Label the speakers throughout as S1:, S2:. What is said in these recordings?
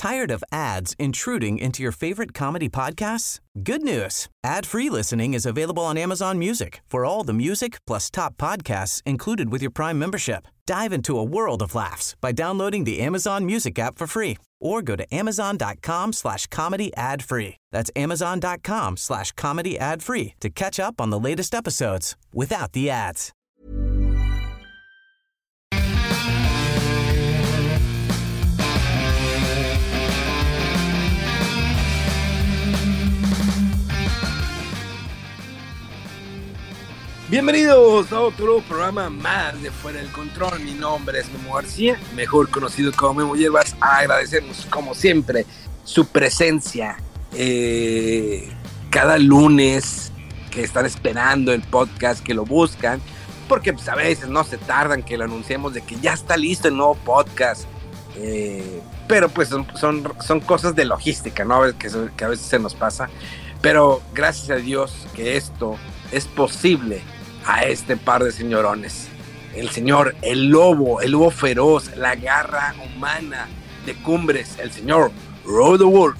S1: Tired of ads intruding into your favorite comedy podcasts? Good news. Ad-free listening is available on Amazon Music for all the music plus top podcasts included with your Prime membership. Dive into a world of laughs by downloading the Amazon Music app for free or go to amazon.com/comedy ad-free. That's amazon.com/comedy ad-free to catch up on the latest episodes without the ads.
S2: Bienvenidos a otro programa más de Fuera del Control. Mi nombre es Memo García, mejor conocido como Memo Hierbas. Agradecemos como siempre su presencia cada lunes, que están esperando el podcast, que lo buscan, porque pues, a veces no se tardan que lo anunciemos de que ya está listo el nuevo podcast, pero pues son cosas de logística, ¿no? Que a veces se nos pasa, pero gracias a Dios que esto es posible a este par de señorones. El lobo feroz, la garra humana de Cumbres, el señor Rodolfo.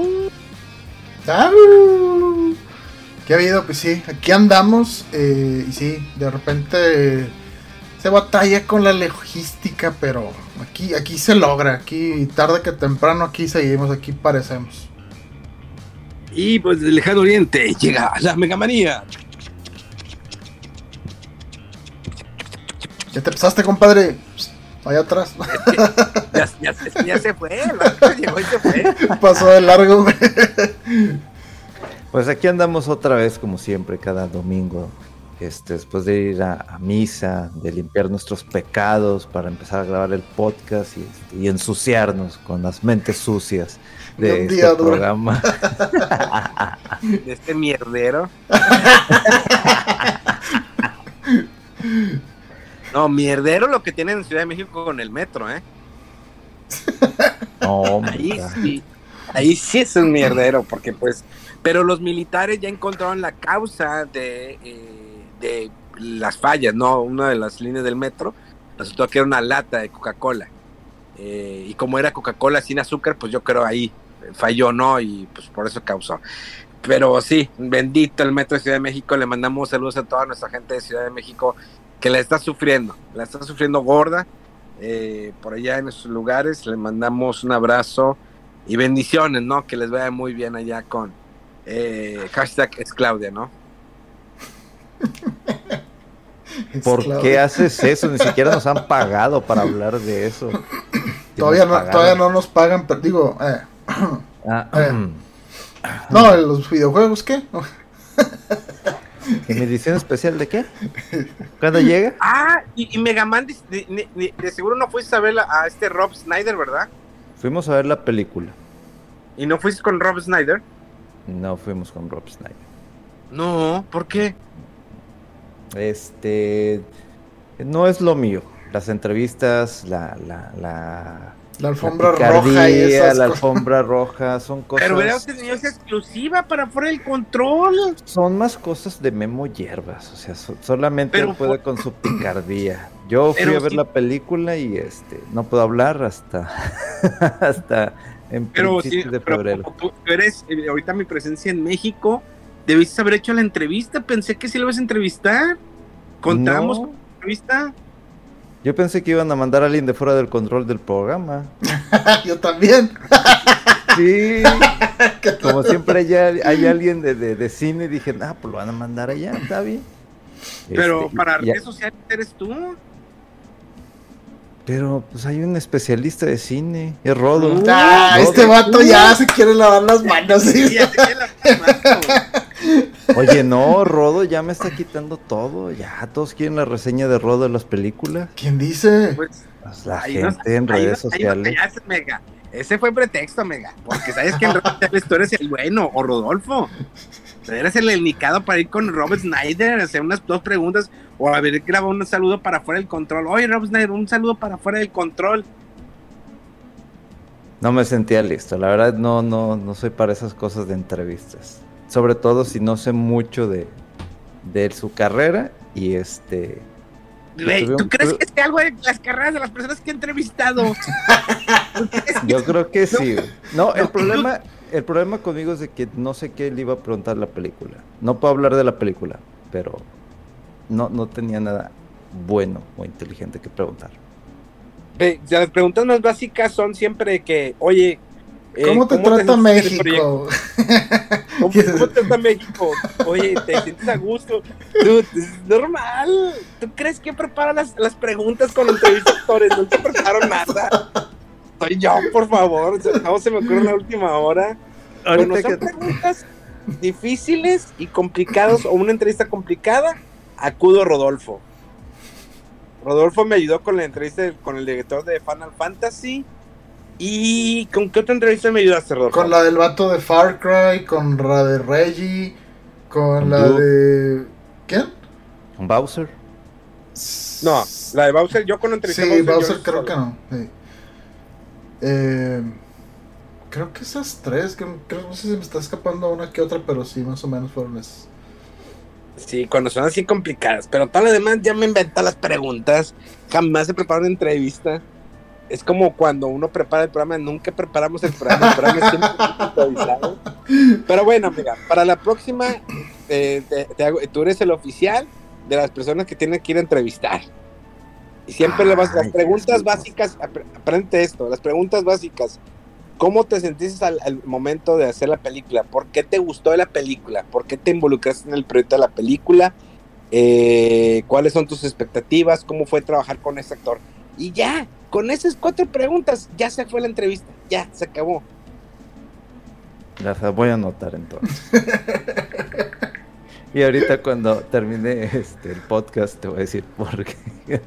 S3: ¿Qué ha habido? Pues sí, aquí andamos, y sí, de repente se batalla con la logística, pero aquí se logra, aquí tarde que temprano aquí seguimos, aquí parecemos.
S2: Y pues del lejano oriente llega la Megamanía.
S3: ¿Ya te pasaste, compadre? Allá atrás.
S2: Ya se fue, llegó y se fue.
S3: Pasó de largo, güey.
S4: Pues aquí andamos otra vez, como siempre, cada domingo. Después de ir a misa, de limpiar nuestros pecados para empezar a grabar el podcast y ensuciarnos con las mentes sucias de este programa.
S2: De este mierdero. No, mierdero lo que tienen en Ciudad de México con el metro, ¿eh?
S4: No,
S2: ahí sí es un mierdero, porque pues, pero los militares ya encontraron la causa de las fallas, ¿no? Una de las líneas del metro resultó que era una lata de Coca-Cola, y como era Coca-Cola sin azúcar, pues yo creo ahí falló, ¿no? Y pues por eso causó. Pero sí, bendito el metro de Ciudad de México. Le mandamos saludos a toda nuestra gente de Ciudad de México que la está sufriendo gorda, por allá en esos lugares. Le mandamos un abrazo y bendiciones, ¿no? Que les vaya muy bien allá con hashtag es Claudia, ¿no?
S4: ¿Por qué haces eso? Ni siquiera nos han pagado para hablar de eso.
S3: Todavía no nos pagan, pero digo, no, los videojuegos, ¿qué?
S4: ¿En edición especial de qué? ¿Cuándo llega?
S2: Y Megaman, de seguro no fuiste a ver a este Rob Snyder, ¿verdad?
S4: Fuimos a ver la película.
S2: ¿Y no fuiste con Rob Snyder?
S4: No fuimos con Rob Snyder.
S2: No, ¿por qué?
S4: No es lo mío. Las entrevistas, la
S3: alfombra roja y esas
S4: la alfombra roja son cosas.
S2: Pero hubiera tenido esa exclusiva para Fuera del Control.
S4: Son más cosas de Memo Hierbas, o sea, solamente él puede con su picardía. Yo fui a ver la película y no puedo hablar hasta en principios de febrero.
S2: Pero tú eres ahorita mi presencia en México, debiste haber hecho la entrevista. Pensé que sí lo ibas a entrevistar. Contamos con la entrevista.
S4: Yo pensé que iban a mandar a alguien de Fuera del Control del programa.
S3: Yo también.
S4: Sí. Como siempre hay alguien de cine, dije, pues lo van a mandar allá, está bien.
S2: Pero para redes sociales eres tú.
S4: Pero pues hay un especialista de cine, es Rodo.
S3: Este vato ya se quiere lavar las manos.
S2: Sí, ya se quiere lavar las manos.
S4: Oye, no, Rodo ya me está quitando todo. Ya todos quieren la reseña de Rodo de las películas.
S3: ¿Quién dice?
S4: Pues la gente en redes sociales.
S2: Mega. Ese fue pretexto, Mega. Porque sabes que en redes sociales tú eres el bueno, o Rodolfo. Tú eres el indicado para ir con Rob Snyder, hacer unas 2 preguntas, o haber grabado un saludo para Fuera del Control. Oye, Rob Snyder, un saludo para Fuera del Control.
S4: No me sentía listo. La verdad, no soy para esas cosas de entrevistas. Sobre todo si no sé mucho de su carrera y
S2: Güey, ¿tú crees que esté algo de las carreras de las personas que he entrevistado?
S4: Yo creo que sí. No, el problema conmigo es de que no sé qué le iba a preguntar la película. No puedo hablar de la película, pero no tenía nada bueno o inteligente que preguntar.
S2: Las preguntas más básicas son siempre que, oye,
S3: ¿cómo te trata México?
S2: ¿Cómo te trata México? Oye, ¿te sientes a gusto? Dude, es normal. ¿Tú crees que prepara las preguntas con entrevistadores? No te preparo nada. Soy yo, por favor. No se me ocurre en la última hora. Bueno, son preguntas difíciles y complicadas o una entrevista complicada, acudo a Rodolfo. Rodolfo me ayudó con la entrevista con el director de Final Fantasy. ¿Y con qué otra entrevista me ayudaste, Rodolfo?
S3: Con la del vato de Far Cry, con la de Reggie, con la de... ¿Quién?
S4: ¿Con Bowser?
S2: No, la de Bowser, yo con la entrevista
S3: sí, Bowser creo que no. Sí. Creo que esas tres, no sé si me está escapando una que otra, pero sí, más o menos fueron esas.
S2: Sí, cuando son así complicadas, pero todo lo demás ya me inventa las preguntas, jamás se prepara una entrevista. Es como cuando uno prepara el programa, nunca preparamos el programa es siempre improvisado. Pero bueno, mira, para la próxima, tú eres el oficial de las personas que tienen que ir a entrevistar. Y siempre las preguntas básicas, aprende esto, las preguntas básicas. ¿Cómo te sentiste al momento de hacer la película? ¿Por qué te gustó la película? ¿Por qué te involucraste en el proyecto de la película? ¿Cuáles son tus expectativas? ¿Cómo fue trabajar con ese actor? Y ya, con esas 4 preguntas, ya se fue la entrevista. Ya, se acabó.
S4: Las voy a anotar entonces. Y ahorita cuando termine el podcast te voy a decir por qué.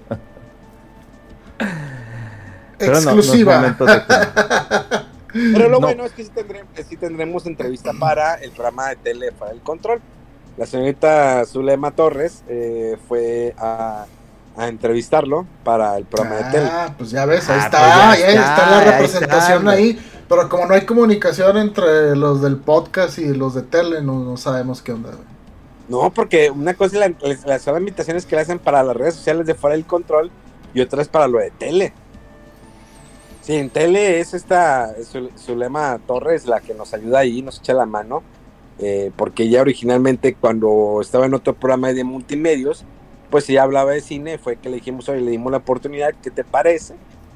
S4: Pero
S3: exclusiva.
S4: No es momento de
S2: Pero lo bueno es que sí tendremos entrevista para el programa de tele para el control. La señorita Zulema Torres fue a entrevistarlo para el programa de tele.
S3: Pues ya ves, ahí está, pues ya está la representación ahí. Pero como no hay comunicación entre los del podcast y los de tele, no sabemos qué onda.
S2: No, porque una cosa es las invitaciones que le hacen para las redes sociales de fuera del control y otra es para lo de tele. Sí, en tele es esta Zulema Torres la que nos ayuda ahí, nos echa la mano, porque ella originalmente cuando estaba en otro programa de multimedios, pues ella hablaba de cine, fue que le dijimos, oye, le dimos la oportunidad, ¿qué te parece?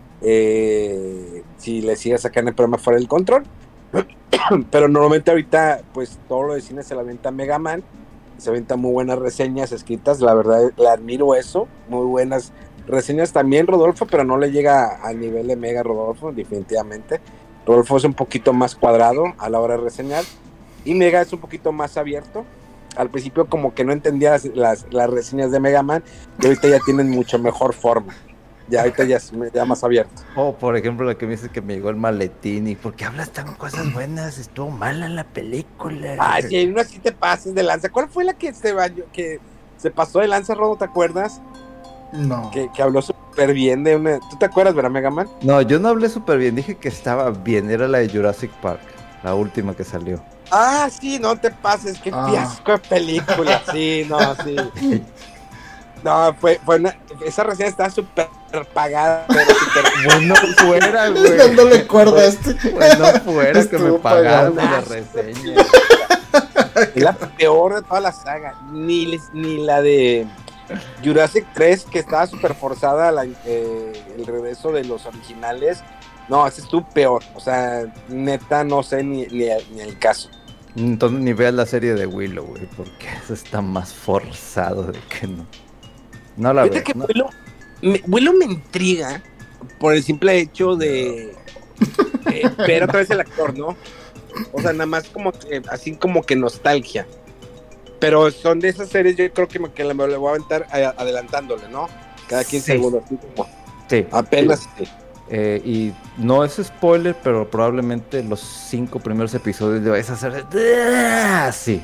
S2: Si le sigues sacando el programa fuera del control. Pero normalmente ahorita, pues todo lo de cine se la avienta Mega Man, se avienta muy buenas reseñas escritas, la verdad, le admiro eso, muy buenas reseñas también Rodolfo, pero no le llega al nivel de Mega Rodolfo, definitivamente. Rodolfo es un poquito más cuadrado a la hora de reseñar, y Mega es un poquito más abierto. Al principio como que no entendía las reseñas de Mega Man, y ahorita ya tienen mucho mejor forma. Ya ahorita ya más abierto.
S4: Por ejemplo, la que me dice que me llegó el maletín, y ¿por qué hablas tan cosas buenas? Estuvo mala la película.
S2: Ay, si hay una así te pases de lanza. ¿Cuál fue la que se pasó de lanza, Rodo? ¿Te acuerdas?
S3: No.
S2: Que habló súper bien de una... ¿Tú te acuerdas, verdad, Mega Man?
S4: No, yo no hablé súper bien, dije que estaba bien, era la de Jurassic Park, la última que salió.
S2: Ah, sí, no te pases, qué fiasco de película, sí, no, sí. No, fue esa reseña estaba súper pagada, pero
S4: bueno fuera, güey.
S3: Dándole cuerda a este.
S4: Bueno fuera que me pagaron la reseña.
S2: Es la peor de toda la saga, ni la de Jurassic 3, que estaba súper forzada el regreso de los originales. No, ese estuvo peor, o sea, neta, no sé ni el caso.
S4: Entonces ni veas la serie de Willow, güey, porque eso está más forzado de que no. No la veo.
S2: No. Willow me intriga por el simple hecho de ver otra vez el actor, ¿no? O sea, nada más como que, así como que nostalgia. Pero son de esas series, yo creo que me le voy a aventar adelantándole, ¿no? Cada 15 segundos, así como.
S4: Sí.
S2: Apenas. Sí.
S4: Y no es spoiler, pero probablemente los 5 primeros episodios le vais a hacer. Sí.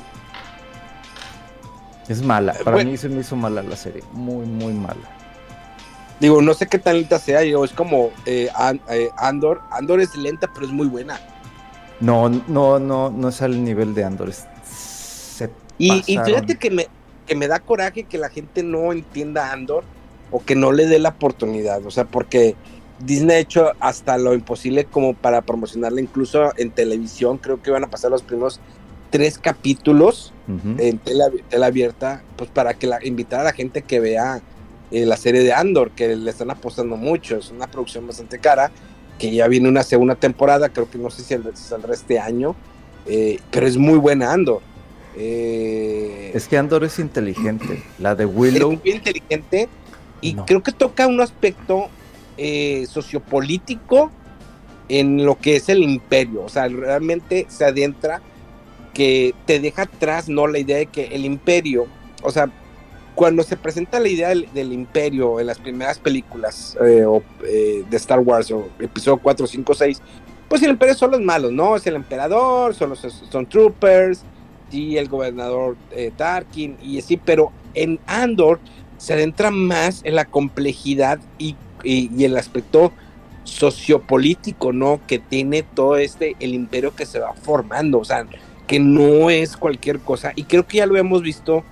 S4: Es mala. Para mí se me hizo mala la serie. Muy, muy mala.
S2: Digo, no sé qué tan lenta sea. Digo, es como Andor. Andor es lenta, pero es muy buena.
S4: No es al nivel de Andor.
S2: Y fíjate que me da coraje que la gente no entienda Andor. o que no le dé la oportunidad, o sea, porque Disney ha hecho hasta lo imposible como para promocionarla, incluso en televisión. Creo que van a pasar los primeros 3 capítulos en tela abierta, pues para que invitar a la gente que vea la serie de Andor, que le están apostando mucho. Es una producción bastante cara, que ya viene una segunda temporada, creo que no sé si saldrá este año, pero es muy buena Andor.
S4: Es que Andor es inteligente, la de Willow
S2: es muy inteligente y creo que toca un aspecto sociopolítico en lo que es el imperio, o sea, realmente se adentra, que te deja atrás, ¿no? La idea de que el imperio, o sea, cuando se presenta la idea del imperio en las primeras películas de Star Wars, o episodio 4, 5, 6, pues el imperio son los malos, ¿no? Es el emperador, son los Stormtroopers, y el gobernador Tarkin, y así, pero en Andor se adentra más en la complejidad y el aspecto sociopolítico, ¿no? Que tiene todo el imperio que se va formando, o sea, que no es cualquier cosa, y creo que ya lo hemos visto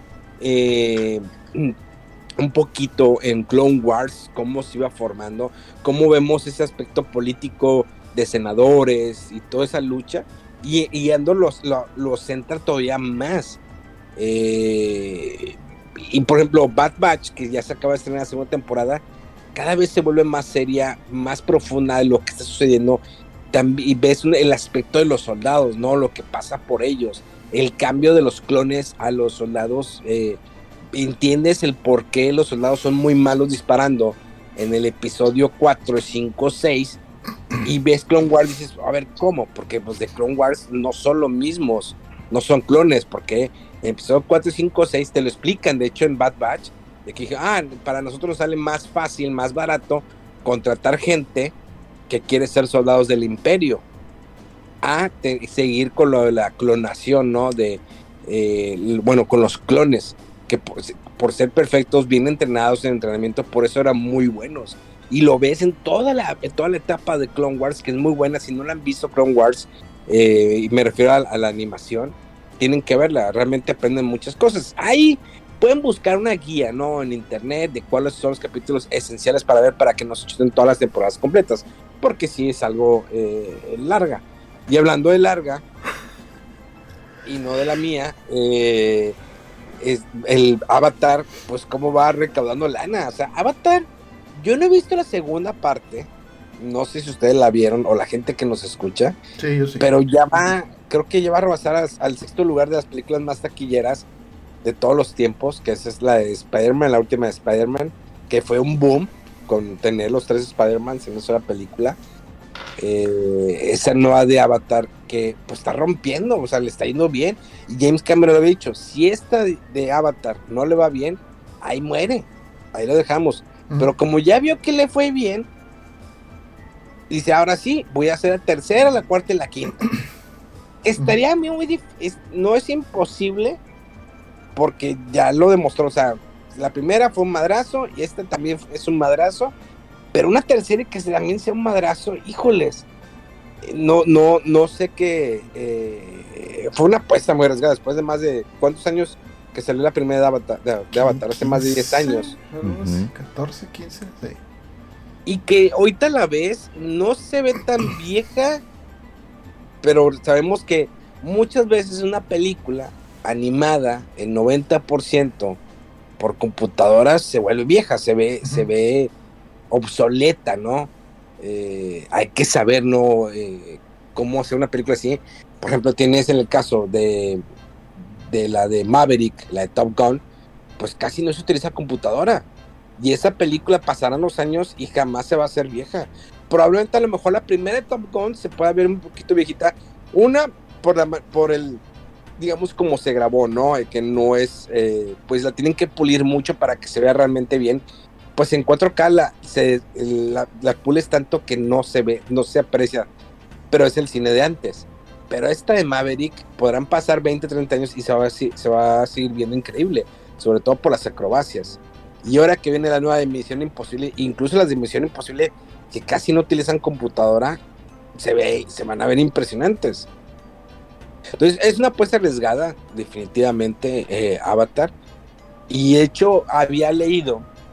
S2: un poquito en Clone Wars, cómo se iba formando, cómo vemos ese aspecto político de senadores y toda esa lucha, y Andor los centra todavía más. Y por ejemplo, Bad Batch, que ya se acaba de estrenar la segunda temporada, cada vez se vuelve más seria, más profunda de lo que está sucediendo. Y ves el aspecto de los soldados, ¿no? Lo que pasa por ellos, el cambio de los clones a los soldados. Entiendes el por qué los soldados son muy malos disparando en el episodio 4, 5, 6, y ves Clone Wars y dices, a ver, ¿cómo? Porque pues de Clone Wars no son los mismos, no son clones, porque en episodio 4, 5, 6 te lo explican, de hecho en Bad Batch, de que dije, para nosotros nos sale más fácil, más barato contratar gente que quiere ser soldados del imperio, seguir con lo de la clonación, ¿no? Con los clones, que por ser perfectos, bien entrenados en entrenamiento, por eso eran muy buenos. Y lo ves en toda la etapa de Clone Wars, que es muy buena. Si no la han visto Clone Wars, y me refiero a la animación, tienen que verla, realmente aprenden muchas cosas. Ahí pueden buscar una guía, ¿no? En internet, de cuáles son los capítulos esenciales para ver, para que no se echen todas las temporadas completas, porque sí es algo larga. Y hablando de larga, y no de la mía, es el Avatar, pues cómo va recaudando lana. O sea, Avatar, yo no he visto la segunda parte, no sé si ustedes la vieron o la gente que nos escucha.
S3: Sí, yo sí.
S2: Pero creo que ya va a rebasar al 6º lugar de las películas más taquilleras de todos los tiempos, que esa es la de Spider-Man, la última de Spider-Man, que fue un boom con tener los 3 Spider-Man en una sola película. Esa nueva de Avatar, que pues está rompiendo, o sea, le está yendo bien, y James Cameron lo había dicho, si esta de Avatar no le va bien, ahí muere, ahí lo dejamos. Pero como ya vio que le fue bien, dice, ahora sí, voy a hacer la tercera, la cuarta y la quinta. Estaría muy difícil, no es imposible, porque ya lo demostró. O sea, la primera fue un madrazo y esta también es un madrazo, pero una tercera que también sea un madrazo, híjoles, no sé qué. Fue una apuesta muy arriesgada después de más de ¿cuántos años que salió la primera de Avatar? Hace más de 10 años.
S3: 14, 15, sí.
S2: Y que ahorita la ves, no se ve tan vieja, pero sabemos que muchas veces una película animada, el 90% por computadoras, se vuelve vieja, se ve obsoleta, ¿no? Hay que saber, ¿no? Cómo hacer una película así. Por ejemplo, tienes en el caso de la de Maverick, la de Top Gun, pues casi no se utiliza computadora. Y esa película pasarán los años y jamás se va a hacer vieja. Probablemente a lo mejor la primera de Top Gun se pueda ver un poquito viejita. Una, por el, digamos, como se grabó, ¿no? Que no es, pues la tienen que pulir mucho para que se vea realmente bien. Pues en 4K la pules tanto que no se ve, no se aprecia. Pero es el cine de antes. Pero esta de Maverick podrán pasar 20, 30 años y se va a seguir viendo increíble. Sobre todo por las acrobacias. Y ahora que viene la nueva de Misión Imposible, incluso las de Misión Imposible que casi no utilizan computadora, se van a ver impresionantes. Entonces es una apuesta arriesgada, definitivamente, Avatar. Y de hecho había leído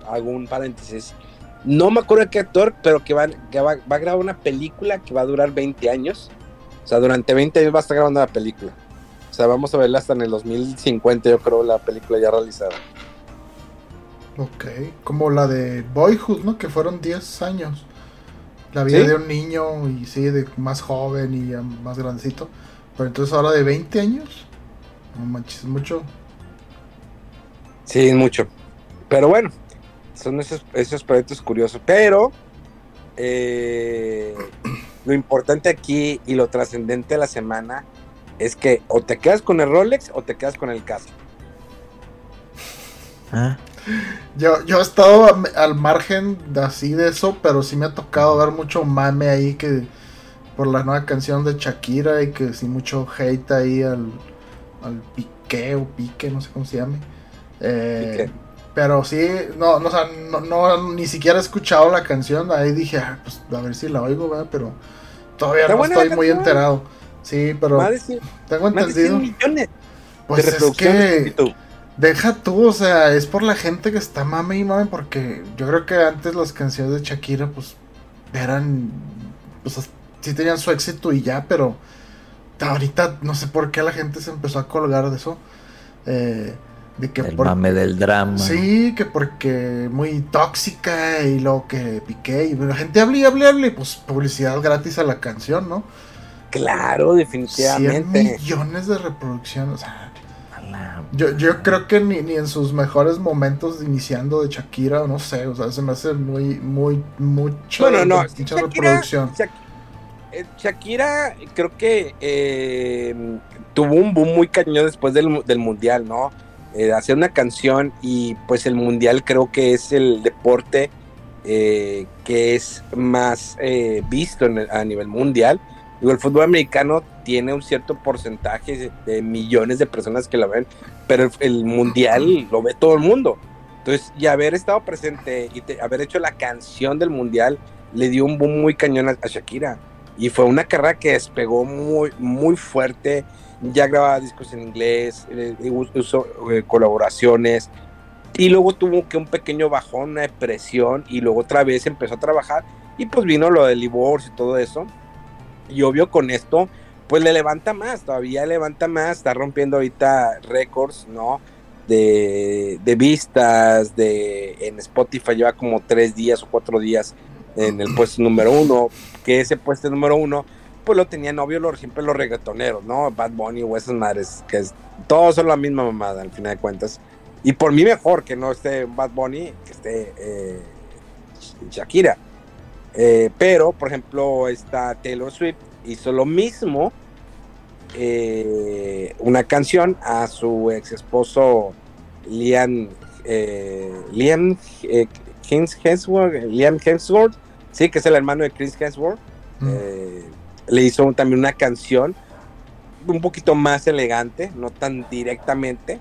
S2: hago un paréntesis. No me acuerdo de qué actor, pero que va a grabar una película que va a durar 20 años. O sea, durante 20 años va a estar grabando la película. O sea, vamos a verla hasta en el 2050, yo creo, la película ya realizada.
S3: Ok, como la de Boyhood, ¿no? Que fueron 10 años. La vida de un niño, y sí, de más joven y más grandecito. Pero entonces ahora de 20 años. No manches, mucho.
S2: Sí, mucho. Pero bueno, son esos proyectos curiosos. Pero lo importante aquí y lo trascendente de la semana es que o te quedas con el Rolex o te quedas con el Casio.
S3: Yo he estado al margen así de eso, pero sí me ha tocado ver mucho mame ahí que por la nueva canción de Shakira, y que sí mucho hate ahí al Piqué o Pique, no sé cómo se llame. Pero sí, no, ni siquiera he escuchado la canción. Ahí dije, pues a ver si la oigo, ¿verdad? Pero todavía no estoy muy enterado. Sí, pero tengo entendido.
S2: Millones
S3: pues
S2: de reproducciones.
S3: Deja tú, o sea, es por la gente que está mame y mame, porque yo creo que antes las canciones de Shakira, pues, eran, pues, sí tenían su éxito y ya, pero ahorita no sé por qué la gente se empezó a colgar de eso. De que
S4: mame del drama.
S3: Sí, que porque muy tóxica y luego que Piqué, y la gente hable, pues, publicidad gratis a la canción, ¿no?
S2: Claro, definitivamente.
S3: 100 millones de reproducciones, o sea... Yo creo que ni en sus mejores momentos iniciando de Shakira, no sé, o sea, se me hace mucha reproducción.
S2: Shakira creo que tuvo un boom muy cañón después del mundial, ¿no? Hacer una canción, y pues el mundial creo que es el deporte que es más visto a nivel mundial. Digo, el fútbol americano tiene un cierto porcentaje de millones de personas que lo ven, pero el mundial lo ve todo el mundo. Entonces, y haber estado presente y haber hecho la canción del mundial le dio un boom muy cañón a Shakira. Y fue una carrera que despegó muy, muy fuerte. Ya grababa discos en inglés, usó colaboraciones, y luego tuvo que un pequeño bajón, una depresión, y luego otra vez empezó a trabajar, y pues vino lo del divorcio y todo eso. Y obvio con esto, pues todavía levanta más, está rompiendo ahorita récords, ¿no? De vistas, en Spotify lleva como 3 días o 4 días en el puesto número 1, que ese puesto número 1, pues lo tenían obvio siempre los reggaetoneros, ¿no? Bad Bunny o esas madres, que todos son la misma mamada al final de cuentas. Y por mí mejor que no esté Bad Bunny, que esté Shakira. Pero, por ejemplo, esta Taylor Swift hizo lo mismo, una canción a su ex esposo Liam Hemsworth, sí, que es el hermano de Chris Hemsworth. Le hizo también una canción un poquito más elegante, no tan directamente.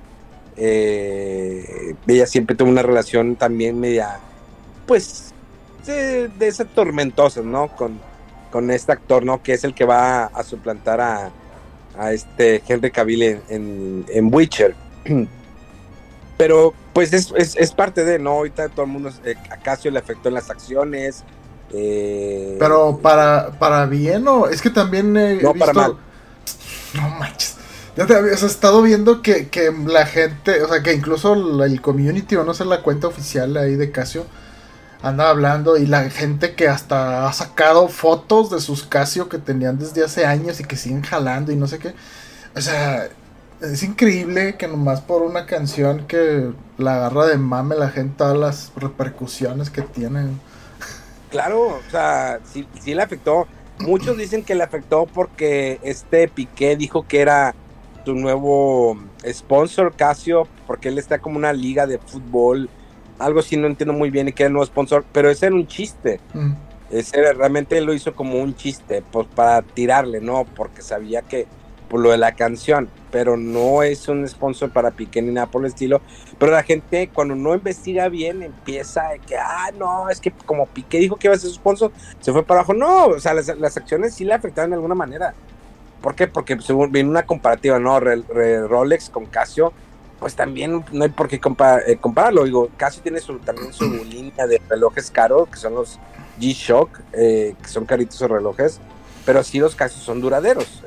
S2: Ella siempre tuvo una relación también media, pues, de esas tormentosas, ¿no? Con este actor, ¿no? Que es el que va a suplantar a este Henry Cavill en Witcher. Pero pues es parte de, ¿no? Ahorita todo el mundo, a Casio le afectó en las acciones.
S3: Pero para bien, o es que también he
S2: no,
S3: visto...
S2: para mal.
S3: No manches. Ya te habías estado viendo que la gente, o sea, que incluso el community, o no sé, la cuenta oficial ahí de Casio, anda hablando, y la gente que hasta ha sacado fotos de sus Casio que tenían desde hace años y que siguen jalando y no sé qué. O sea, es increíble que nomás por una canción que la agarra de mame la gente, todas las repercusiones que tienen.
S2: Claro, o sea, sí le afectó. Muchos dicen que le afectó porque Piqué dijo que era su nuevo sponsor, Casio, porque él está como una liga de fútbol, algo así, no entiendo muy bien, y que era el nuevo sponsor, pero ese era un chiste. Realmente lo hizo como un chiste, pues para tirarle, ¿no? Porque sabía que por lo de la canción, pero no es un sponsor para Piqué ni nada por el estilo. Pero la gente, cuando no investiga bien, empieza de que, no, es que como Piqué dijo que iba a ser su sponsor, se fue para abajo. No, o sea, las acciones sí le afectaron de alguna manera. ¿Por qué? Porque según viene una comparativa, ¿no? Rolex con Casio, pues también no hay por qué compararlo. Digo, Casio tiene también su línea de relojes caros, que son los G-Shock, que son caritos de relojes, pero sí los Casio son duraderos.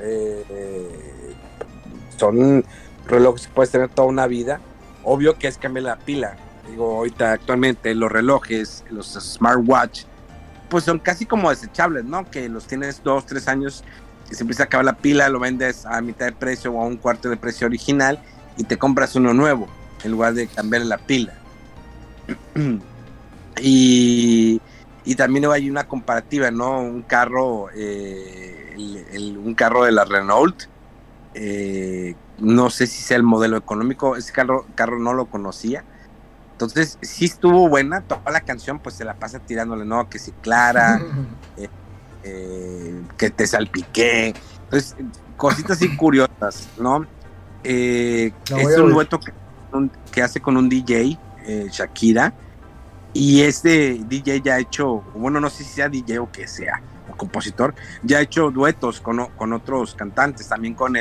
S2: Son relojes que puedes tener toda una vida. Obvio que es cambiar la pila. Digo, ahorita actualmente los relojes, los smartwatch, pues son casi como desechables, ¿no? Que los tienes 2-3 años y se empieza a acabar la pila, lo vendes a mitad de precio o a un cuarto de precio original y te compras uno nuevo en lugar de cambiar la pila. Y también hay una comparativa, ¿no? Un carro, un carro de la Renault, no sé si sea el modelo económico, ese carro no lo conocía. Entonces sí estuvo buena, toda la canción pues se la pasa tirándole, ¿no? Que si Clara, que te salpiqué. Entonces, cositas así curiosas, ¿no? Es un dueto que hace con un DJ, Shakira, y este DJ ya ha hecho, bueno, no sé si sea DJ o que sea, o compositor, ya ha hecho duetos con otros cantantes, también con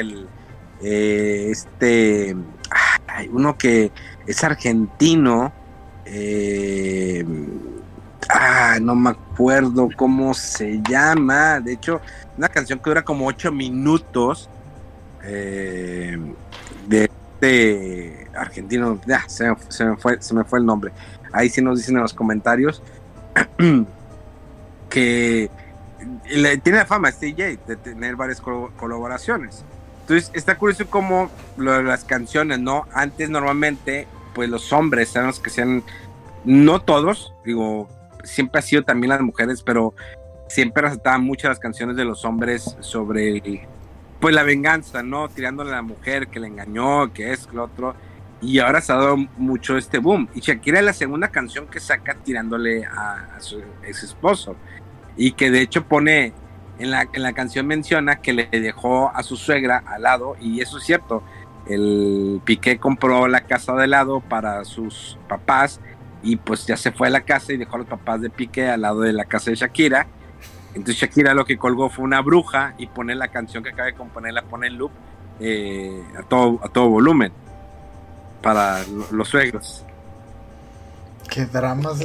S2: uno que es argentino, no me acuerdo cómo se llama, de hecho, una canción que dura como 8 minutos, de argentino, se me fue el nombre, ahí sí nos dicen en los comentarios, que tiene la fama este DJ de tener varias colaboraciones. Entonces está curioso como lo de las canciones, ¿no? Antes normalmente, pues los hombres eran los que hacían, no todos, digo, siempre ha sido también las mujeres, pero siempre resaltaban muchas las canciones de los hombres sobre, pues la venganza, ¿no? Tirándole a la mujer que le engañó, que es lo otro, y ahora se ha dado mucho este boom. Y Shakira es la segunda canción que saca tirándole a su ex esposo, y que de hecho pone... En la canción menciona que le dejó a su suegra al lado, y eso es cierto. El Piqué compró la casa de lado para sus papás, y pues ya se fue a la casa y dejó a los papás de Piqué al lado de la casa de Shakira. Entonces Shakira lo que colgó fue una bruja y pone la canción que acaba de componer, la pone en loop a todo volumen para los suegros.
S3: Qué dramas.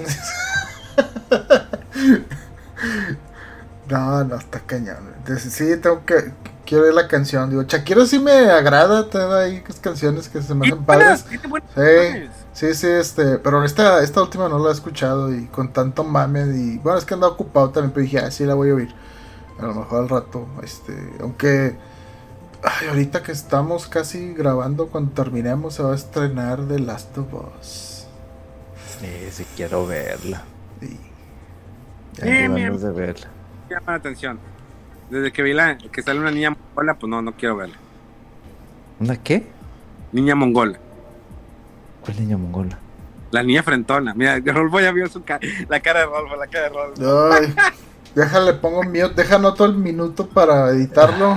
S3: No, está cañón. Entonces, sí, quiero ver la canción. Digo, Shakira sí me agrada, te da ahí canciones que se me hacen padres. Sí, pero esta última no la he escuchado y con tanto mame y bueno, es que andaba ocupado también, pero dije, sí la voy a oír. A lo mejor al rato, aunque ahorita que estamos casi grabando, cuando terminemos se va a estrenar The Last of Us.
S4: Sí, quiero verla.
S3: Sí.
S4: Ganas de verla.
S2: Llama la atención. Desde que vi que sale una niña mongola, pues no quiero verla.
S4: ¿Una qué?
S2: Niña mongola.
S4: ¿Cuál niña mongola?
S2: La niña frentona. Mira, Rolfo ya vio la cara de Rolfo.
S3: Ay, déjale, pongo mute, deja anoto el minuto para editarlo.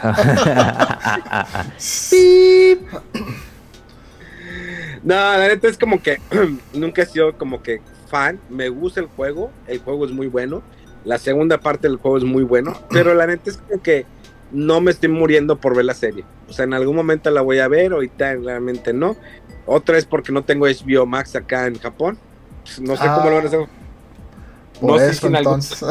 S2: No, la neta es como que nunca he sido como que fan. Me gusta el juego es muy bueno. La segunda parte del juego es muy bueno, pero la neta es como que no me estoy muriendo por ver la serie. O sea, en algún momento la voy a ver, ahorita realmente no. Otra es porque no tengo HBO Max acá en Japón. No sé cómo lo van a hacer.
S3: Por no eso, sé si entonces.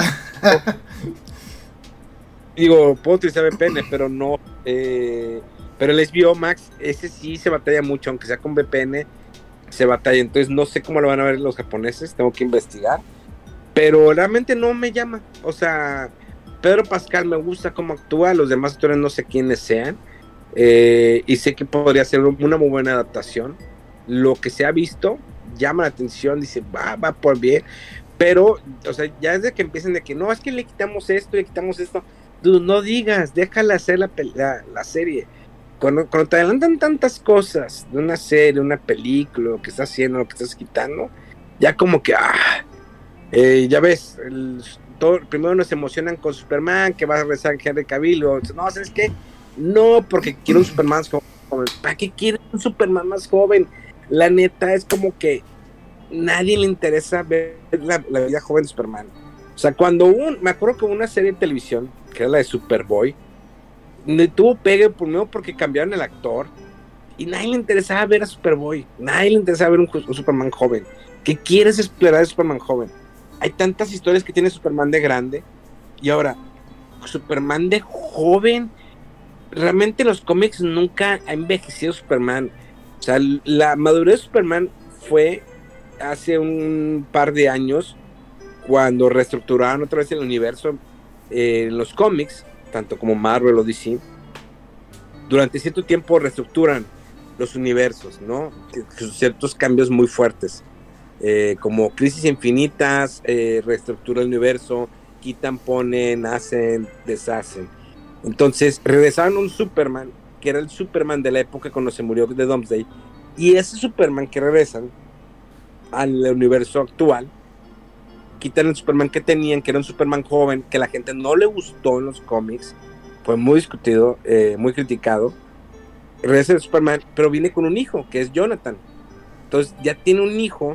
S2: Digo, puedo utilizar VPN, pero no. Pero el HBO Max, ese sí se batalla mucho, aunque sea con VPN, se batalla. Entonces no sé cómo lo van a ver los japoneses, tengo que investigar. Pero realmente no me llama. O sea, Pedro Pascal me gusta cómo actúa, los demás actores no sé quiénes sean. Y sé que podría ser una muy buena adaptación. Lo que se ha visto llama la atención, dice, va por bien. Pero, o sea, ya desde que empiecen de que no, es que le quitamos esto, dude, no digas, déjala hacer la serie. Cuando te adelantan tantas cosas de una serie, una película, lo que estás haciendo, lo que estás quitando, ya como que, ya ves, primero nos emocionan con Superman, que va a regresar Henry Cavill, no, ¿sabes qué? No, porque quiero un Superman más joven. ¿Para qué quieren un Superman más joven? La neta es como que nadie le interesa ver la vida joven de Superman. O sea, me acuerdo que una serie de televisión, que era la de Superboy, tuvo pegue primero porque cambiaron el actor y nadie le interesaba ver a Superboy, nadie le interesaba ver un Superman joven. ¿Qué quieres explorar de Superman joven? Hay tantas historias que tiene Superman de grande, y ahora, Superman de joven, realmente los cómics nunca ha envejecido Superman. O sea, la madurez de Superman fue hace un par de años, cuando reestructuraron otra vez el universo, los cómics, tanto como Marvel o DC, durante cierto tiempo reestructuran los universos, ¿no? Ciertos cambios muy fuertes, como Crisis Infinitas, reestructura el universo, quitan, ponen, hacen, deshacen. Entonces regresaron a un Superman, que era el Superman de la época cuando se murió de Doomsday, y ese Superman que regresan al universo actual, quitan el Superman que tenían, que era un Superman joven, que la gente no le gustó en los cómics, fue muy discutido, muy criticado. Regresa el Superman, pero viene con un hijo, que es Jonathan. Entonces ya tiene un hijo,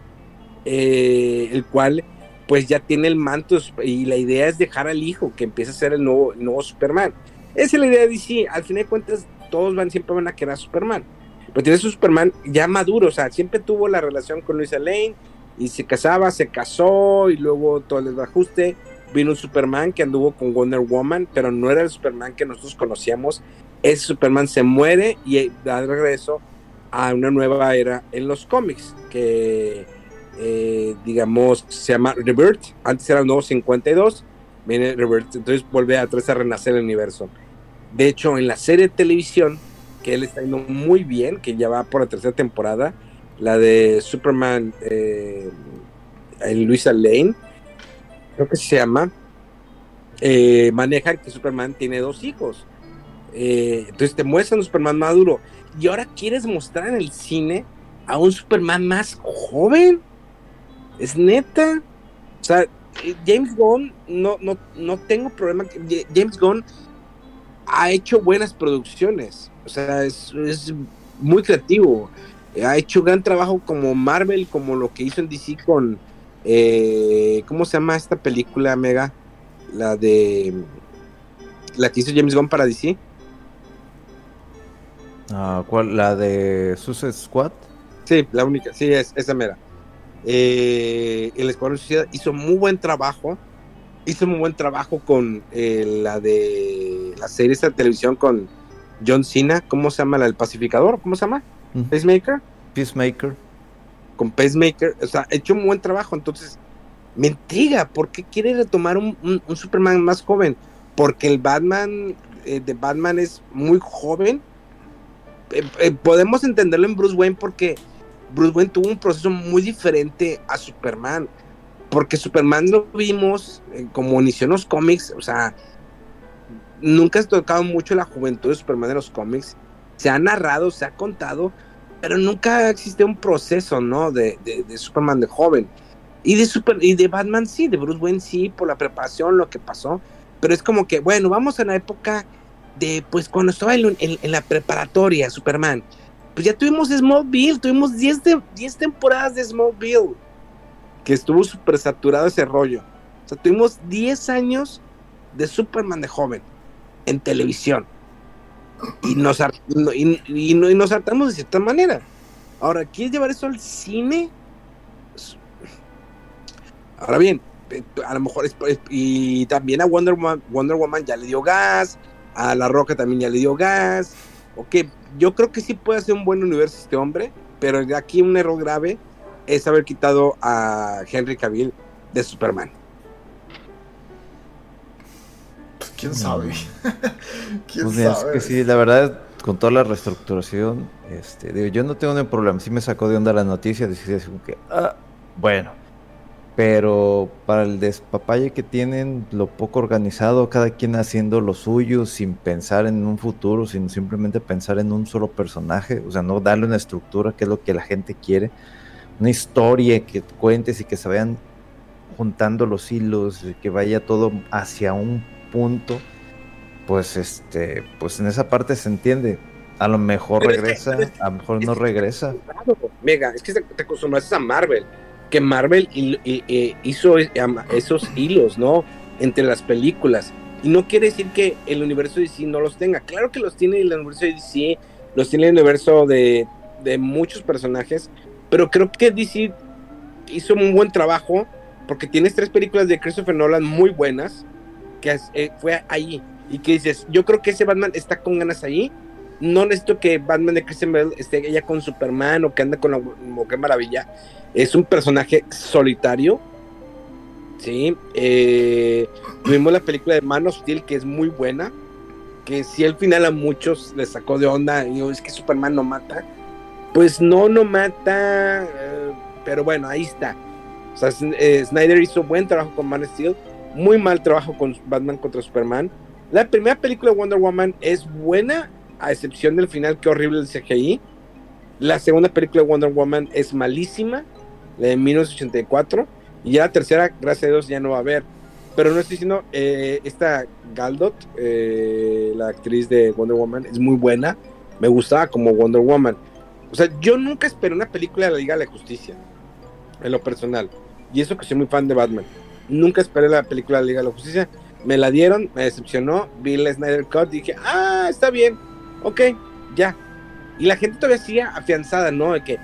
S2: el cual pues ya tiene el manto, y la idea es dejar al hijo que empiece a ser el nuevo Superman. Esa es la idea de DC. Al fin de cuentas todos siempre van a querer a Superman, pero tiene su Superman ya maduro. O sea, siempre tuvo la relación con Lois Lane, y se casó, y luego todo el desbajuste. Vino un Superman que anduvo con Wonder Woman, pero no era el Superman que nosotros conocíamos. Ese Superman se muere y da regreso a una nueva era en los cómics, que digamos se llama Rebirth. Antes era el nuevo 52, viene Rebirth, entonces vuelve a renacer el universo. De hecho, en la serie de televisión, que él está yendo muy bien, que ya va por la tercera temporada, la de Superman, Luisa Lane, creo que se llama, maneja que Superman tiene 2 hijos. Entonces te muestran un Superman maduro, y ahora quieres mostrar en el cine a un Superman más joven. Es neta. O sea, James Gunn, no tengo problema. James Gunn ha hecho buenas producciones. O sea, es muy creativo. Ha hecho gran trabajo como Marvel, como lo que hizo en DC con ¿cómo se llama esta película, Mega? La que hizo James Gunn para DC.
S4: ¿Cuál? ¿La de Suicide Squad?
S2: Sí, la única, sí, es esa mera. El Escuadrón Suicida hizo muy buen trabajo con la de la serie esta de televisión con John Cena. ¿Cómo se llama? La del pacificador, ¿cómo se llama? Peacemaker. Con Pacemaker, o sea, ha hecho un buen trabajo. Entonces me intriga, ¿por qué quiere retomar un Superman más joven? Porque el Batman de Batman es muy joven. Podemos entenderlo en Bruce Wayne, porque Bruce Wayne tuvo un proceso muy diferente a Superman, porque Superman lo vimos como inició en los cómics. O sea, nunca se ha tocado mucho la juventud de Superman en los cómics. Se ha narrado, se ha contado, pero nunca existe un proceso, ¿no? de Superman de joven. Y de Batman sí, de Bruce Wayne sí, por la preparación, lo que pasó. Pero es como que, bueno, vamos a la época de, pues, cuando estaba en la preparatoria, Superman. Pues ya tuvimos Smallville, tuvimos 10 temporadas de Smallville, que estuvo súper saturado ese rollo. O sea, tuvimos 10 años de Superman de joven en televisión. Y nos hartamos de cierta manera. Ahora, ¿quieres llevar eso al cine? Ahora bien, a lo mejor y también a Wonder Woman ya le dio gas, a La Roca también ya le dio gas. Ok, yo creo que sí puede hacer un buen universo este hombre, pero aquí un error grave es haber quitado a Henry Cavill de Superman.
S3: Pues quién sabe. ¿Quién
S4: Pues
S3: sabe?
S4: es que sí, la verdad, con toda la reestructuración, digo, yo no tengo ningún problema. Sí me sacó de onda la noticia, decía así como que, bueno, pero para el despapalle que tienen, lo poco organizado, cada quien haciendo lo suyo, sin pensar en un futuro, sino simplemente pensar en un solo personaje, o sea, no darle una estructura, que es lo que la gente quiere, una historia que cuentes y que se vayan juntando los hilos, que vaya todo hacia un punto. Pues pues en esa parte se entiende. A lo mejor regresa, a lo mejor no regresa.
S2: Mega, es que te acostumbraste a Marvel, que Marvel hizo esos hilos, ¿no? Entre las películas. Y no quiere decir que el universo de DC no los tenga. Claro que los tiene el universo de DC, los tiene el universo de muchos personajes, pero creo que DC hizo un buen trabajo, porque tienes 3 películas de Christopher Nolan muy buenas, que fue ahí, y que dices, yo creo que ese Batman está con ganas ahí. No necesito que Batman de Christian Bale esté ella con Superman o que anda con la Mujer Maravilla. Es un personaje solitario. Sí. Tuvimos la película de Man of Steel, que es muy buena. Que si al final a muchos les sacó de onda. Y es que Superman no mata. Pues no mata. Pero bueno, ahí está. O sea, Snyder hizo buen trabajo con Man of Steel. Muy mal trabajo con Batman contra Superman. La primera película de Wonder Woman es buena, a excepción del final, que horrible el CGI. La segunda película de Wonder Woman es malísima, la de 1984, y ya la tercera, gracias a Dios, ya no va a haber. Pero no estoy diciendo, esta Gadot, la actriz de Wonder Woman, es muy buena, me gustaba como Wonder Woman. O sea, yo nunca esperé una película de la Liga de la Justicia, en lo personal, y eso que soy muy fan de Batman. Nunca esperé la película de la Liga de la Justicia, me la dieron, me decepcionó, vi el Snyder Cut, dije, está bien, ok, ya. Y la gente todavía sigue afianzada, ¿no? Que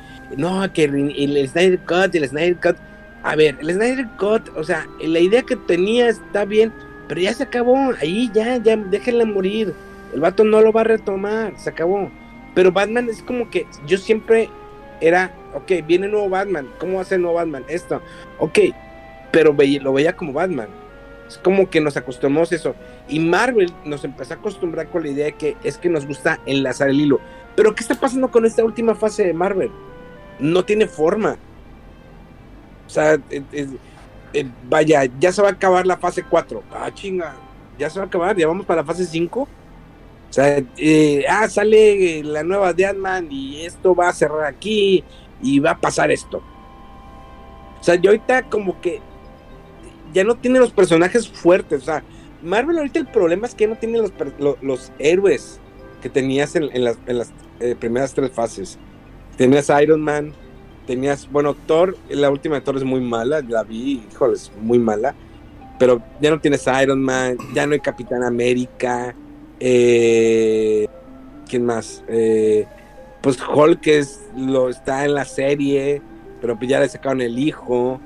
S2: el Snyder Cut. A ver, el Snyder Cut, o sea, la idea que tenía está bien, pero ya se acabó. Ahí ya, déjenla morir. El vato no lo va a retomar, se acabó. Pero Batman es como que yo siempre era, ok, viene nuevo Batman. ¿Cómo va a ser nuevo Batman? Esto, ok, pero lo veía como Batman. Es como que nos acostumbramos a eso. Y Marvel nos empezó a acostumbrar con la idea de que es que nos gusta enlazar el hilo. Pero ¿qué está pasando con esta última fase de Marvel? No tiene forma. O sea, vaya, ya se va a acabar la fase 4. Chinga, ya se va a acabar, ya vamos para la fase 5. O sea, sale la nueva de Ant-Man y esto va a cerrar aquí y va a pasar esto. O sea, yo ahorita como que ya no tiene los personajes fuertes. O sea, Marvel ahorita el problema es que no tiene los héroes que tenías en las primeras 3 fases. Tenías Iron Man, bueno, Thor, la última de Thor es muy mala, la vi, híjole, es muy mala, pero ya no tienes Iron Man, ya no hay Capitán América, ¿quién más? Pues Hulk está en la serie, pero pues ya le sacaron el hijo,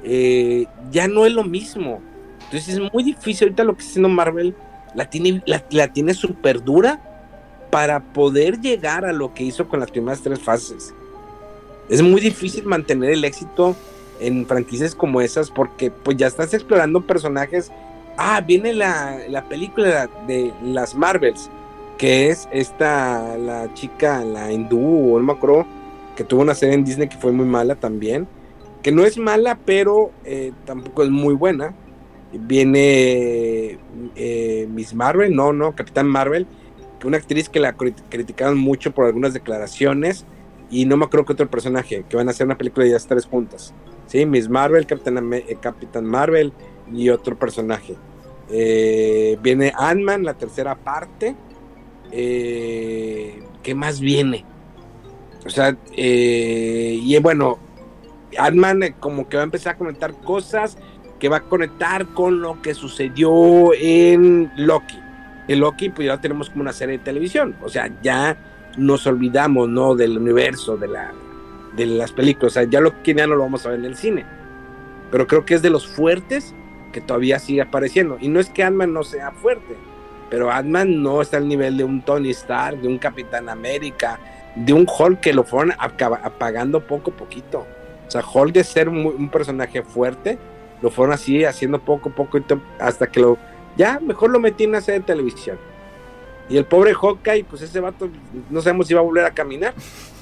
S2: ya no es lo mismo. Entonces es muy difícil ahorita lo que está haciendo Marvel, la tiene súper dura para poder llegar a lo que hizo con las primeras 3 fases. Es muy difícil mantener el éxito en franquicias como esas, porque pues ya estás explorando personajes. Viene la película de las Marvels, que es la chica, la hindú, o no me acuerdo, que tuvo una serie en Disney que fue muy mala también, que no es mala, pero tampoco es muy buena. Viene Miss Marvel, Capitán Marvel, que una actriz que la criticaron mucho por algunas declaraciones, y no me acuerdo que otro personaje, que van a hacer una película de ellas 3 juntas, ¿sí? Miss Marvel, Capitán Marvel y otro personaje. Viene Ant-Man, la tercera parte. ¿Qué más viene? O sea, y bueno, Ant-Man como que va a empezar a conectar cosas, que va a conectar con lo que sucedió en Loki. En Loki, pues ya tenemos como una serie de televisión. O sea, ya nos olvidamos, ¿no?, del universo, de las películas. O sea, ya Loki ya no lo vamos a ver en el cine. Pero creo que es de los fuertes que todavía sigue apareciendo. Y no es que Ant-Man no sea fuerte, pero Ant-Man no está al nivel de un Tony Stark, de un Capitán América, de un Hulk, que lo fueron apagando poco a poquito. O sea, Hulk, de ser un personaje fuerte, lo fueron así haciendo poco a poco, hasta que ya mejor lo metí en una serie de televisión. Y el pobre Hawkeye, pues ese vato, no sabemos si va a volver a caminar.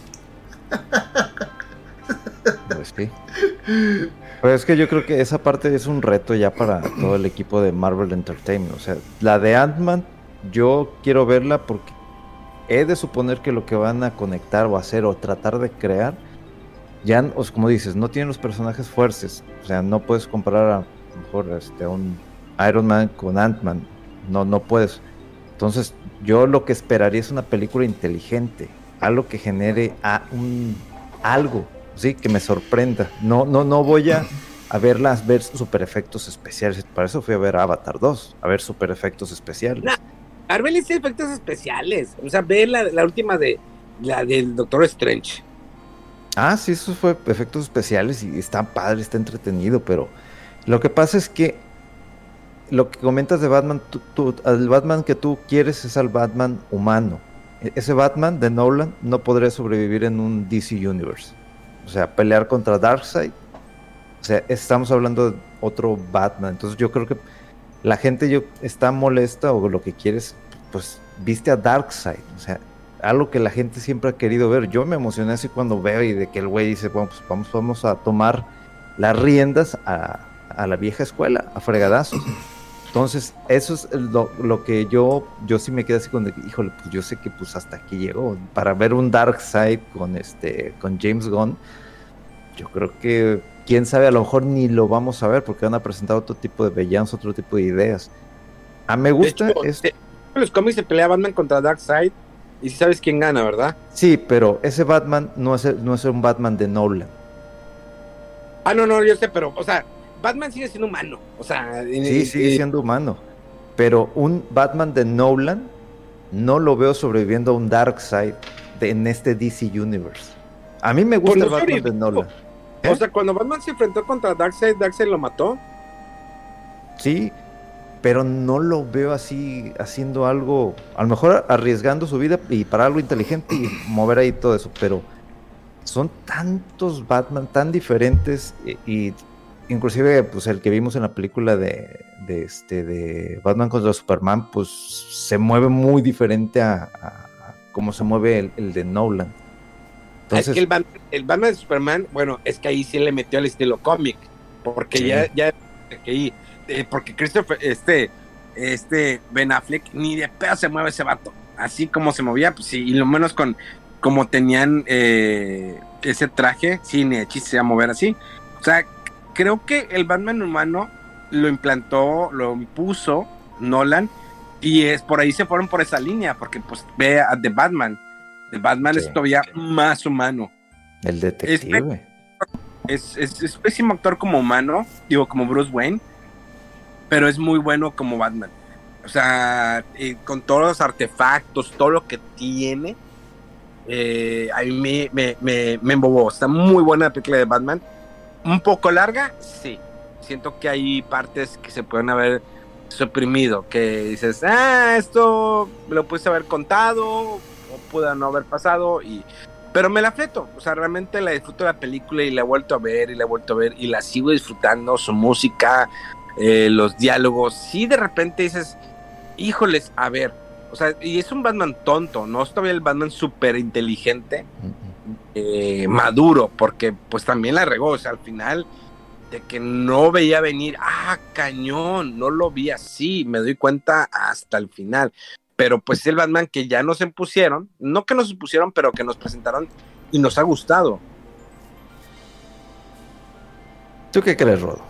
S4: Pues sí. Pero es que yo creo que esa parte es un reto ya para todo el equipo de Marvel Entertainment. O sea, la de Ant-Man, yo quiero verla porque he de suponer que lo que van a conectar o hacer o tratar de crear, ya, como dices, no tienen los personajes fuertes. O sea, no puedes comparar a lo mejor a un Iron Man con Ant-Man. No puedes. Entonces, yo lo que esperaría es una película inteligente, algo que genere algo, sí, que me sorprenda. No voy a ver super efectos especiales. Para eso fui a ver Avatar 2, a ver super efectos especiales.
S2: Marvel hizo efectos especiales. O sea, ve la última de La del Doctor Strange.
S4: Ah, sí, eso fue efectos especiales y está padre, está entretenido, pero lo que pasa es que lo que comentas de Batman, al Batman que tú quieres es al Batman humano. Ese Batman de Nolan no podría sobrevivir en un DC Universe. O sea, pelear contra Darkseid. O sea, estamos hablando de otro Batman. Entonces yo creo que la gente está molesta o lo que quieres, pues viste a Darkseid. O sea, algo que la gente siempre ha querido ver. Yo me emocioné así cuando veo y de que el güey dice, bueno, pues vamos a tomar las riendas a la vieja escuela, a fregadazos. Entonces, eso es lo que yo sí me quedé así con, híjole, pues yo sé que pues hasta aquí llegó. Para ver un Darkseid con James Gunn, yo creo que, quién sabe, a lo mejor ni lo vamos a ver porque van a presentar otro tipo de villanos, otro tipo de ideas. Me gusta.
S2: De hecho, en los cómics se pelea Batman contra Darkseid y si sabes quién gana, ¿verdad?
S4: Sí, pero ese Batman no es un Batman de Nolan.
S2: No, yo sé, pero, o sea, Batman sigue siendo humano, o sea...
S4: Sí, sigue siendo humano, pero un Batman de Nolan no lo veo sobreviviendo a un Darkseid en este DC Universe. A mí me gusta el Batman de Nolan.
S2: O sea, cuando Batman se enfrentó contra Darkseid lo mató.
S4: Sí, pero no lo veo así haciendo algo, a lo mejor arriesgando su vida y para algo inteligente y mover ahí todo eso, pero son tantos Batman tan diferentes y inclusive pues el que vimos en la película de Batman contra Superman pues se mueve muy diferente a cómo se mueve el de Nolan. Entonces,
S2: es que el Batman de Superman, bueno, es que ahí sí le metió al estilo cómic, porque sí. Porque Christopher, Ben Affleck ni de pedo se mueve ese vato, así como se movía, pues sí, y lo menos con como tenían ese traje, sí, ni de chiste se iba a mover así. O sea, creo que el Batman humano lo impuso Nolan, y es por ahí se fueron por esa línea, porque pues ve a The Batman. The Batman es todavía más humano.
S4: El detective.
S2: Es pésimo actor como humano, digo, como Bruce Wayne, pero es muy bueno como Batman. O sea, con todos los artefactos, todo lo que tiene, a mí me embobó. Está muy buena la película de Batman. Un poco larga, sí. Siento que hay partes que se pueden haber suprimido, que dices, esto lo pudiste haber contado, o pudo no haber pasado, pero me la fleto. O sea, realmente la disfruto la película y la he vuelto a ver y la sigo disfrutando, su música, los diálogos. Sí, de repente dices, híjoles, a ver, o sea, y es un Batman tonto, no es todavía el Batman súper inteligente, maduro, porque pues también la regó, o sea, al final de que no veía venir, cañón, no lo vi así, me doy cuenta hasta el final, pero pues el Batman que ya nos impusieron, no que nos impusieron, pero que nos presentaron y nos ha gustado.
S4: ¿Tú qué crees, Rodo?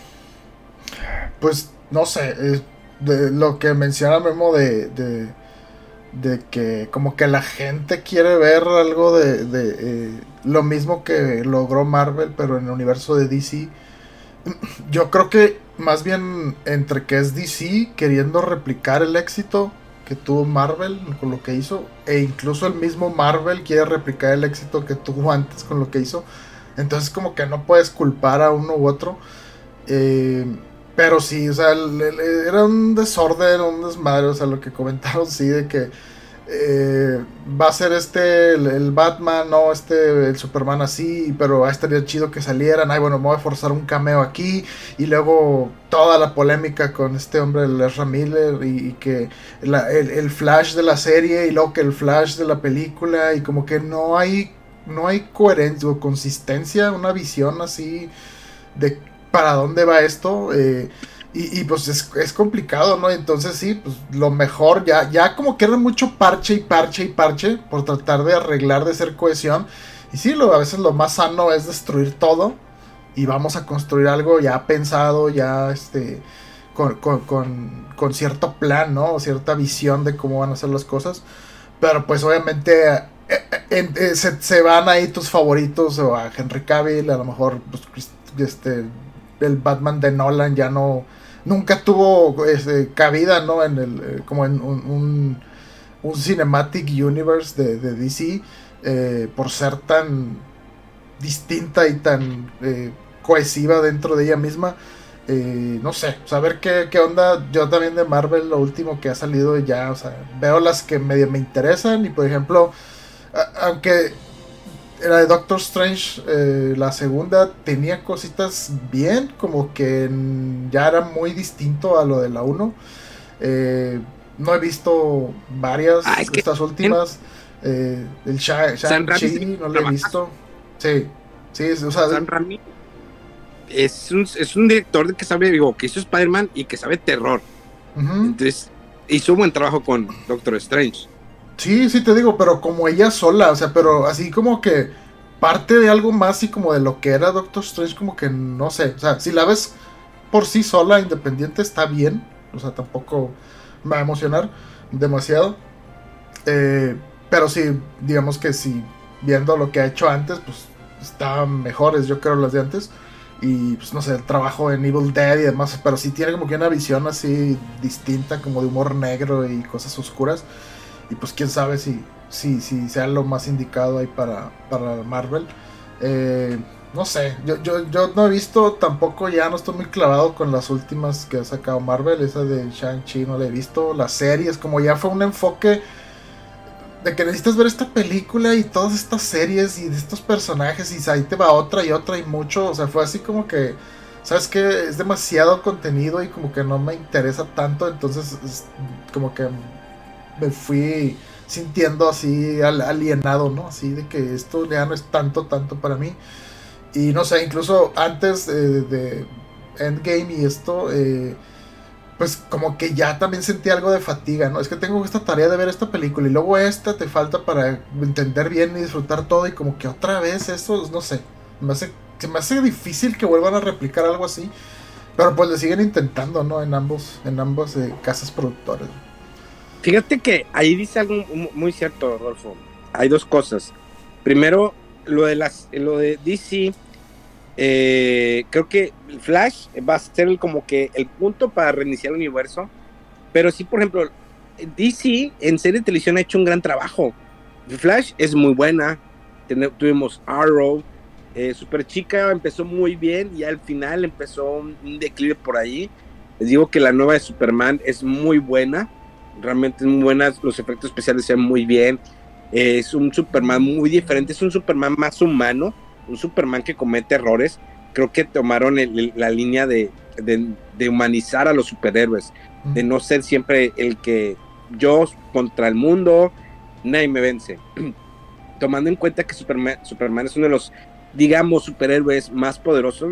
S3: Pues no sé, de lo que menciona Memo de que como que la gente quiere ver algo de lo mismo que logró Marvel, pero en el universo de DC. Yo creo que más bien entre que es DC queriendo replicar el éxito que tuvo Marvel con lo que hizo, e incluso el mismo Marvel quiere replicar el éxito que tuvo antes con lo que hizo. Entonces como que no puedes culpar a uno u otro. Pero sí, o sea, era un desorden, un desmadre, o sea, lo que comentaron, sí, de que va a ser el Batman, no, el Superman así, pero estaría chido que salieran, bueno, me voy a forzar un cameo aquí, y luego toda la polémica con este hombre, el Ezra Miller, y que el Flash de la serie, y luego que el Flash de la película, y como que no hay coherencia o consistencia, una visión así de para dónde va esto, y pues es complicado, ¿no? Entonces sí, pues lo mejor, ya como que era mucho parche por tratar de arreglar, de hacer cohesión, y sí, a veces lo más sano es destruir todo, y vamos a construir algo ya pensado, ya con cierto plan, ¿no? Cierta visión de cómo van a ser las cosas, pero pues obviamente se van ahí tus favoritos, o a Henry Cavill, a lo mejor pues, el Batman de Nolan nunca tuvo cabida, ¿no? En como en un cinematic universe de DC, por ser tan distinta y tan cohesiva dentro de ella misma. No sé, saber qué onda. Yo también de Marvel, lo último que ha salido ya, o sea, veo las que medio me interesan. Y por ejemplo, aunque la de Doctor Strange, la segunda, tenía cositas bien, como que ya era muy distinto a lo de la 1. No he visto varias de estas últimas. El Shang-Chi no lo he visto. Sí, o sea,
S2: Sam Raimi es un director que sabe, que hizo Spider-Man y que sabe terror. Entonces hizo un buen trabajo con Doctor Strange.
S3: Sí, te digo, pero como ella sola, o sea, pero así como que parte de algo más y como de lo que era Doctor Strange, como que no sé, o sea, si la ves por sí sola, independiente, está bien, o sea, tampoco me va a emocionar demasiado, pero sí, digamos que si viendo lo que ha hecho antes, pues estaban mejores, yo creo, las de antes. Y pues no sé, el trabajo en Evil Dead y demás, pero sí tiene como que una visión así distinta, como de humor negro y cosas oscuras. Y pues quién sabe si sea lo más indicado ahí para Marvel. No sé, yo no he visto tampoco, ya no estoy muy clavado con las últimas que ha sacado Marvel. Esa de Shang-Chi no la he visto. Las series, como ya fue un enfoque de que necesitas ver esta película y todas estas series y de estos personajes, y ahí te va otra y otra y mucho. O sea, fue así como que, ¿sabes qué? Es demasiado contenido y como que no me interesa tanto. Entonces como que me fui sintiendo así alienado, ¿no? Así de que esto ya no es tanto para mí. Y no sé, incluso antes de Endgame y esto, pues como que ya también sentí algo de fatiga, ¿no? Es que tengo esta tarea de ver esta película y luego esta te falta para entender bien y disfrutar todo, y como que otra vez eso, no sé, se me hace difícil que vuelvan a replicar algo así, pero pues le siguen intentando, ¿no? En ambos casas productoras.
S2: Fíjate que ahí dice algo muy cierto, Rodolfo. Hay dos cosas. Primero, lo de DC, creo que Flash va a ser como que el punto para reiniciar el universo. Pero sí, por ejemplo, DC en serie de televisión ha hecho un gran trabajo. Flash es muy buena. Tuvimos Arrow. Super Chica empezó muy bien y al final empezó un declive por ahí. Les digo que la nueva de Superman es muy buena. Realmente es muy buena. Los efectos especiales se ven muy bien. Es un Superman muy diferente. Es un Superman más humano. Un Superman que comete errores. Creo que tomaron la línea de humanizar a los superhéroes, de no ser siempre el que yo contra el mundo, nadie me vence. Tomando en cuenta que Superman es uno de los, digamos, superhéroes más poderosos.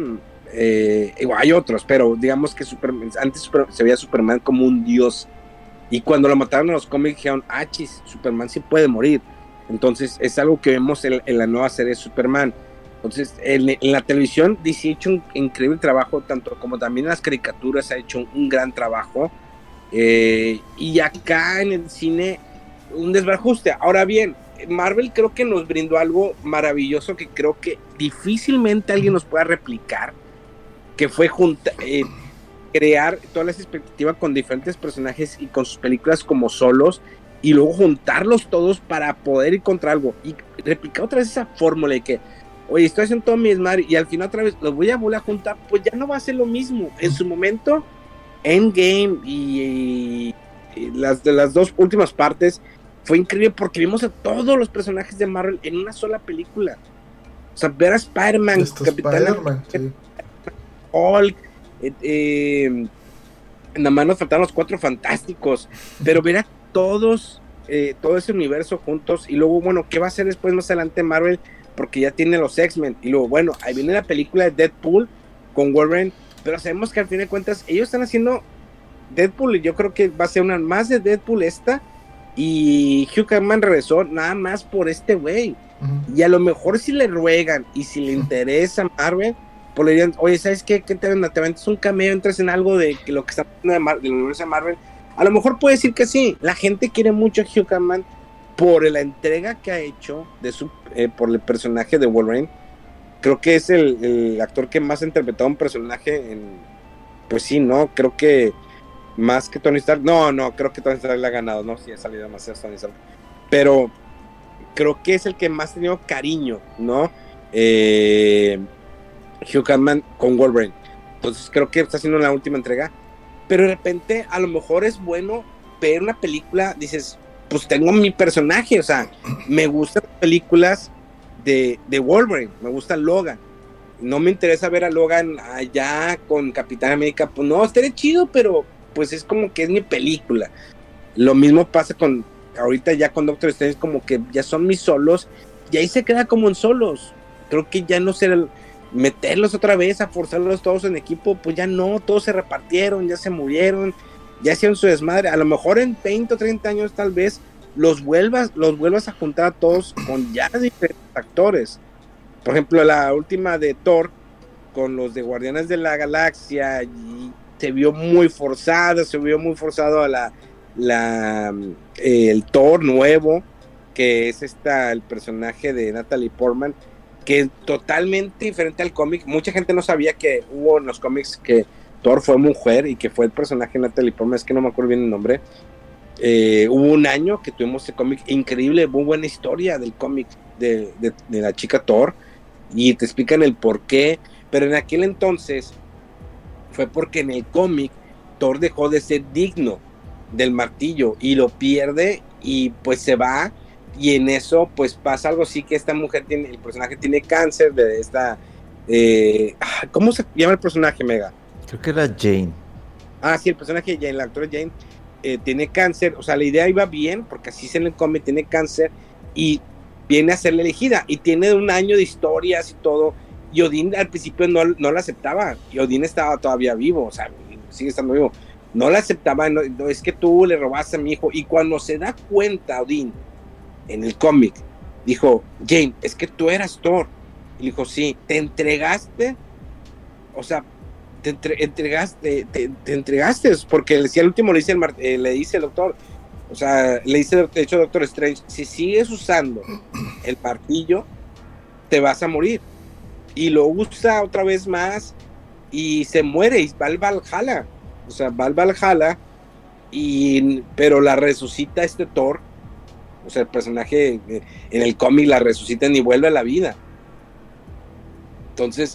S2: Hay otros, pero digamos que antes se veía Superman como un dios, y cuando lo mataron en los cómics dijeron, chis, Superman sí puede morir. Entonces es algo que vemos en la nueva serie de Superman. Entonces, en la televisión DC ha hecho un increíble trabajo, tanto como también en las caricaturas ha hecho un gran trabajo. Y acá en el cine, un desbarajuste. Ahora bien, Marvel creo que nos brindó algo maravilloso que creo que difícilmente alguien nos pueda replicar, que fue crear todas las expectativas con diferentes personajes y con sus películas como solos, y luego juntarlos todos para poder ir contra algo. Y replicar otra vez esa fórmula de que, oye, estoy haciendo todo mi desmadre y al final otra vez los voy a volver a juntar, pues ya no va a ser lo mismo. En su momento, Endgame y las dos últimas partes fue increíble porque vimos a todos los personajes de Marvel en una sola película. O sea, ver a Spider-Man, Capitán
S3: sí.
S2: Hulk, nada más nos faltaron los Cuatro Fantásticos, pero ver a todos, todo ese universo juntos, y luego, bueno, ¿qué va a hacer después más adelante Marvel? Porque ya tiene los X-Men, y luego, bueno, ahí viene la película de Deadpool con Wolverine, pero sabemos que al fin de cuentas ellos están haciendo Deadpool, y yo creo que va a ser una más de Deadpool esta, y Hugh Jackman regresó nada más por este güey, y a lo mejor si le ruegan, y si le interesa Marvel, pues le dirían, oye, ¿sabes qué? ¿Qué te aventas un cameo, entras en algo de que lo que está haciendo del universo de Marvel? A lo mejor puede decir que sí, la gente quiere mucho a Hugh Jackman por la entrega que ha hecho por el personaje de Wolverine. Creo que es el actor que más ha interpretado un personaje pues sí, ¿no? Creo que Más que Tony Stark. No, creo que Tony Stark le ha ganado, no, sí ha salido demasiado Tony Stark. Pero creo que es el que más ha tenido cariño, ¿no? Hugh Jackman con Wolverine. Entonces creo que está haciendo la última entrega. Pero de repente a lo mejor es bueno ver una película, dices, pues tengo mi personaje, o sea, me gustan las películas de Wolverine, me gusta Logan. No me interesa ver a Logan allá con Capitán América, pues no, estaría chido, pero pues es como que es mi película. Lo mismo pasa con, ahorita ya con Doctor Strange, como que ya son mis solos, y ahí se queda como en solos. Creo que ya no será meterlos otra vez, a forzarlos todos en equipo, pues ya no, todos se repartieron, ya se murieron, ya hicieron su desmadre. A lo mejor en 20 o 30 años tal vez los vuelvas a juntar a todos con ya diferentes actores. Por ejemplo, la última de Thor con los de Guardianes de la Galaxia, y se vio muy forzado a el Thor nuevo, que es el personaje de Natalie Portman, que es totalmente diferente al cómic. Mucha gente no sabía que hubo en los cómics que Thor fue mujer y que fue el personaje de Natalie Portman, es que no me acuerdo bien el nombre. Hubo un año que tuvimos este cómic increíble, muy buena historia del cómic de la chica Thor, y te explican el por qué, pero en aquel entonces fue porque en el cómic Thor dejó de ser digno del martillo y lo pierde, y pues se va, y en eso pues pasa algo así, que esta mujer el personaje tiene cáncer de esta ¿cómo se llama el personaje, Mega?
S4: Creo que era Jane.
S2: Sí, el personaje de Jane, la actora Jane, tiene cáncer. O sea, la idea iba bien, porque así se le come, tiene cáncer, y viene a ser la elegida, y tiene un año de historias y todo, y Odín al principio no la aceptaba, y Odín estaba todavía vivo, o sea, sigue estando vivo, no la aceptaba, no, es que tú le robaste a mi hijo, y cuando se da cuenta Odín, en el cómic, dijo, Jane, es que tú eras Thor, y dijo, sí, te entregaste, o sea, te entregaste, porque le decía al último, le dice el doctor, o sea, le dice de hecho Doctor Strange, si sigues usando el martillo, te vas a morir. Y lo usa otra vez más y se muere y va al Valhalla. O sea, va al Valhalla, pero la resucita Thor. O sea, el personaje en el cómic la resucitan y vuelve a la vida. Entonces,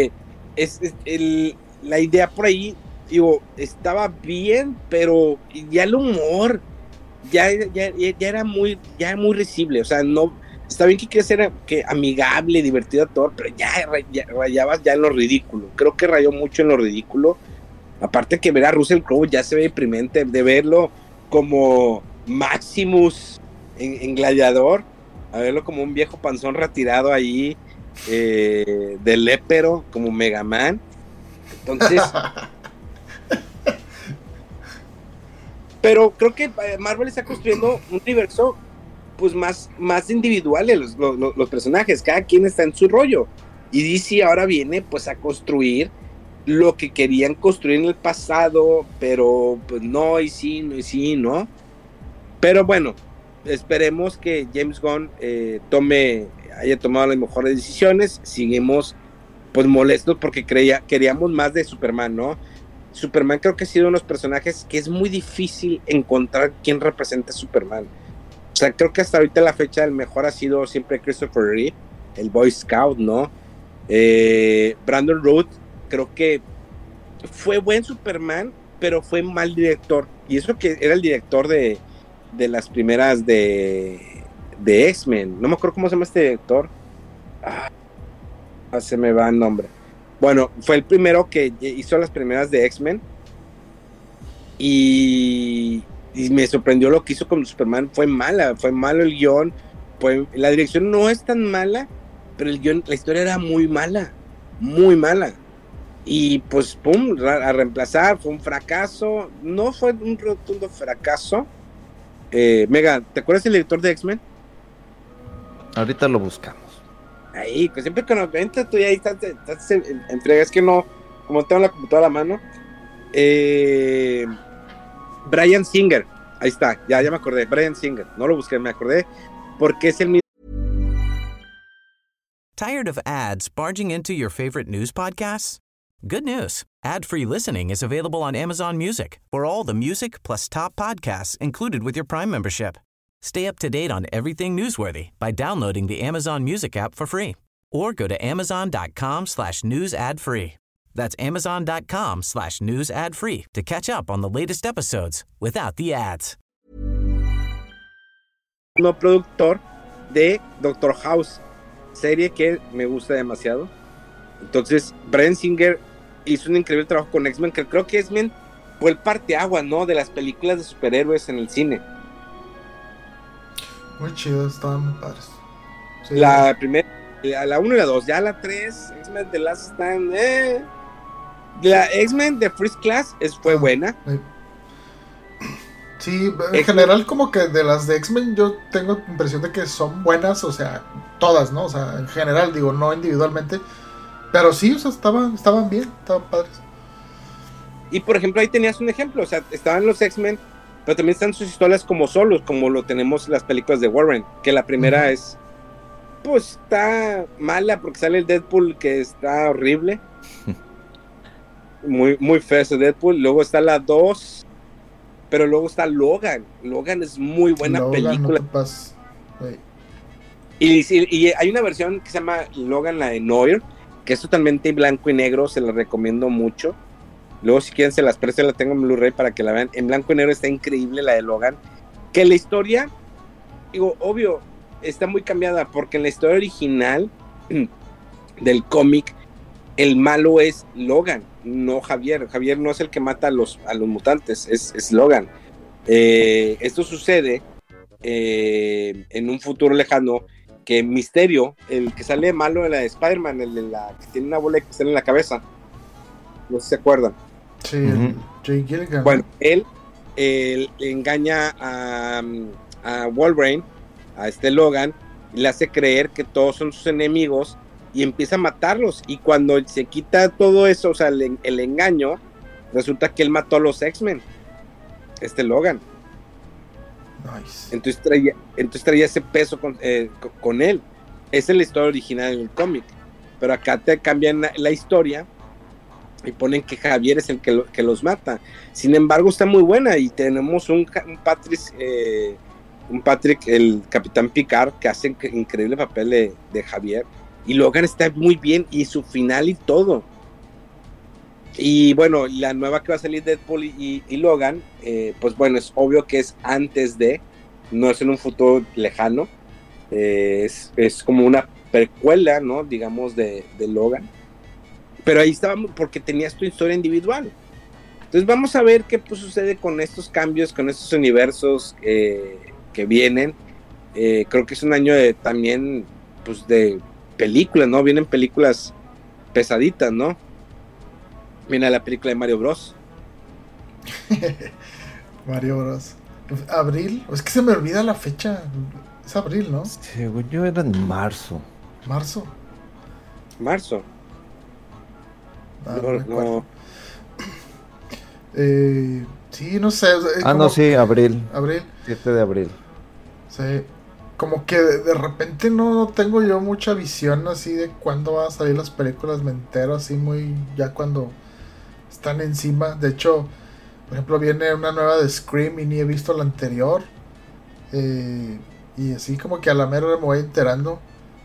S2: la idea por ahí, digo, estaba bien, pero ya el humor ya era muy risible. O sea, no, está bien que quiera ser amigable, divertido Thor, pero ya rayabas ya en lo ridículo. Creo que rayó mucho en lo ridículo. Aparte que ver a Russell Crowe ya se ve deprimente, de verlo como Maximus en Gladiador, a verlo como un viejo panzón retirado ahí, de lépero, como Mega Man. Entonces, pero creo que Marvel está construyendo un universo pues más individual de los personajes, cada quien está en su rollo, y DC ahora viene pues a construir lo que querían construir en el pasado, pero pues no, y sí, ¿no? Pero bueno, esperemos que James Gunn haya tomado las mejores decisiones. Seguimos pues molestos porque queríamos más de Superman, ¿no? Superman creo que ha sido uno de los personajes que es muy difícil encontrar quién representa a Superman. O sea, creo que hasta ahorita la fecha el mejor ha sido siempre Christopher Reeve, el Boy Scout, ¿no? Brandon Routh, creo que fue buen Superman, pero fue mal director. Y eso que era el director de las primeras de X-Men. No me acuerdo cómo se llama este director. Se me va el nombre. Bueno, fue el primero que hizo las primeras de X-Men. Y me sorprendió lo que hizo con Superman. Fue malo el guión. La dirección no es tan mala, pero el guión, la historia era muy mala. Muy mala. Y pues, pum, a reemplazar, fue un fracaso. No fue un rotundo fracaso. Mega, ¿te acuerdas del director de X-Men?
S4: Ahorita lo buscamos.
S2: Ahí, pues siempre que nos entras tú ya ahí estás entregas, que no, como tengo la computadora a la mano. Bryan Singer, ahí está, ya me acordé, Bryan Singer, no lo busqué, me acordé, porque es el mismo.
S1: Tired of ads barging into your favorite news podcasts? Good news. Ad-free listening is available on Amazon Music for all the music plus top podcasts included with your Prime membership. Stay up to date on everything newsworthy by downloading the Amazon Music app for free or go to amazon.com/news ad free. That's amazon.com/news ad free to catch up on the latest episodes without the ads.
S2: No productor de Doctor House, serie que me gusta demasiado. Entonces, Bryan Singer hizo un increíble trabajo con X-Men, que creo que X-Men fue el parteaguas, ¿no?, de las películas de superhéroes en el cine.
S3: Muy chido, estaban muy padres. Sí,
S2: La primera, la 1 y la 2, ya la 3, X-Men The Last Stand, la X-Men de First Class fue buena.
S3: Sí, en general como que de las de X-Men yo tengo la impresión de que son buenas, o sea, todas, ¿no? O sea, en general, digo, no individualmente, pero sí, o sea, estaban bien, estaban padres.
S2: Y por ejemplo, ahí tenías un ejemplo, o sea, estaban los X-Men, pero también están sus historias como solos, como lo tenemos en las películas de Warren, que la primera es, pues, está mala porque sale el Deadpool, que está horrible. Muy, muy feo ese Deadpool. Luego está la 2, pero luego está Logan. Logan es muy buena película.
S3: No
S2: y hay una versión que se llama Logan, la de Noir, que es totalmente blanco y negro, se la recomiendo mucho. Luego si quieren se las presto, la tengo en Blu-ray para que la vean. En blanco y negro está increíble la de Logan. Que la historia, digo, obvio, está muy cambiada, porque en la historia original del cómic, el malo es Logan, no Javier. Javier no es el que mata a los mutantes, es Logan. Esto sucede en un futuro lejano, que Misterio, el que sale malo de la de Spider-Man, el de la que tiene una bola que sale en la cabeza, no sé si se acuerdan.
S3: Sí, Jay Gilligan.
S2: Bueno, él engaña a Wolverine, a este Logan, y le hace creer que todos son sus enemigos y empieza a matarlos. Y cuando se quita todo eso, o sea, el engaño, resulta que él mató a los X-Men, Logan.
S3: Nice.
S2: Entonces traía ese peso con él. Esa es la historia original en el cómic, pero acá te cambian la historia y ponen que Javier es el que los mata. Sin embargo, está muy buena y tenemos un Patrick, el Capitán Picard, que hace increíble papel de Javier, y Logan está muy bien, y su final y todo. Y bueno, la nueva que va a salir, Deadpool y Logan, pues bueno, es obvio que es antes de, no es en un futuro lejano, es como una precuela, ¿no?, digamos, de Logan. Pero ahí estábamos porque tenías tu historia individual. Entonces vamos a ver qué pues sucede con estos cambios, con estos universos que vienen. Creo que es un año también pues de películas, ¿no? Vienen películas pesaditas, ¿no? Viene la película de Mario Bros.
S3: Mario Bros. Abril, es que se me olvida la fecha. Es abril, ¿no?
S4: Según yo era en marzo.
S3: ¿Marzo?
S2: No.
S3: Sí, no sé.
S4: No, sí, abril. 7 de abril.
S3: Sí. Como que de repente no tengo yo mucha visión así de cuándo van a salir las películas. Me entero así muy ya cuando están encima. De hecho, por ejemplo, viene una nueva de Scream y ni he visto la anterior. Y así como que a la mera me voy enterando.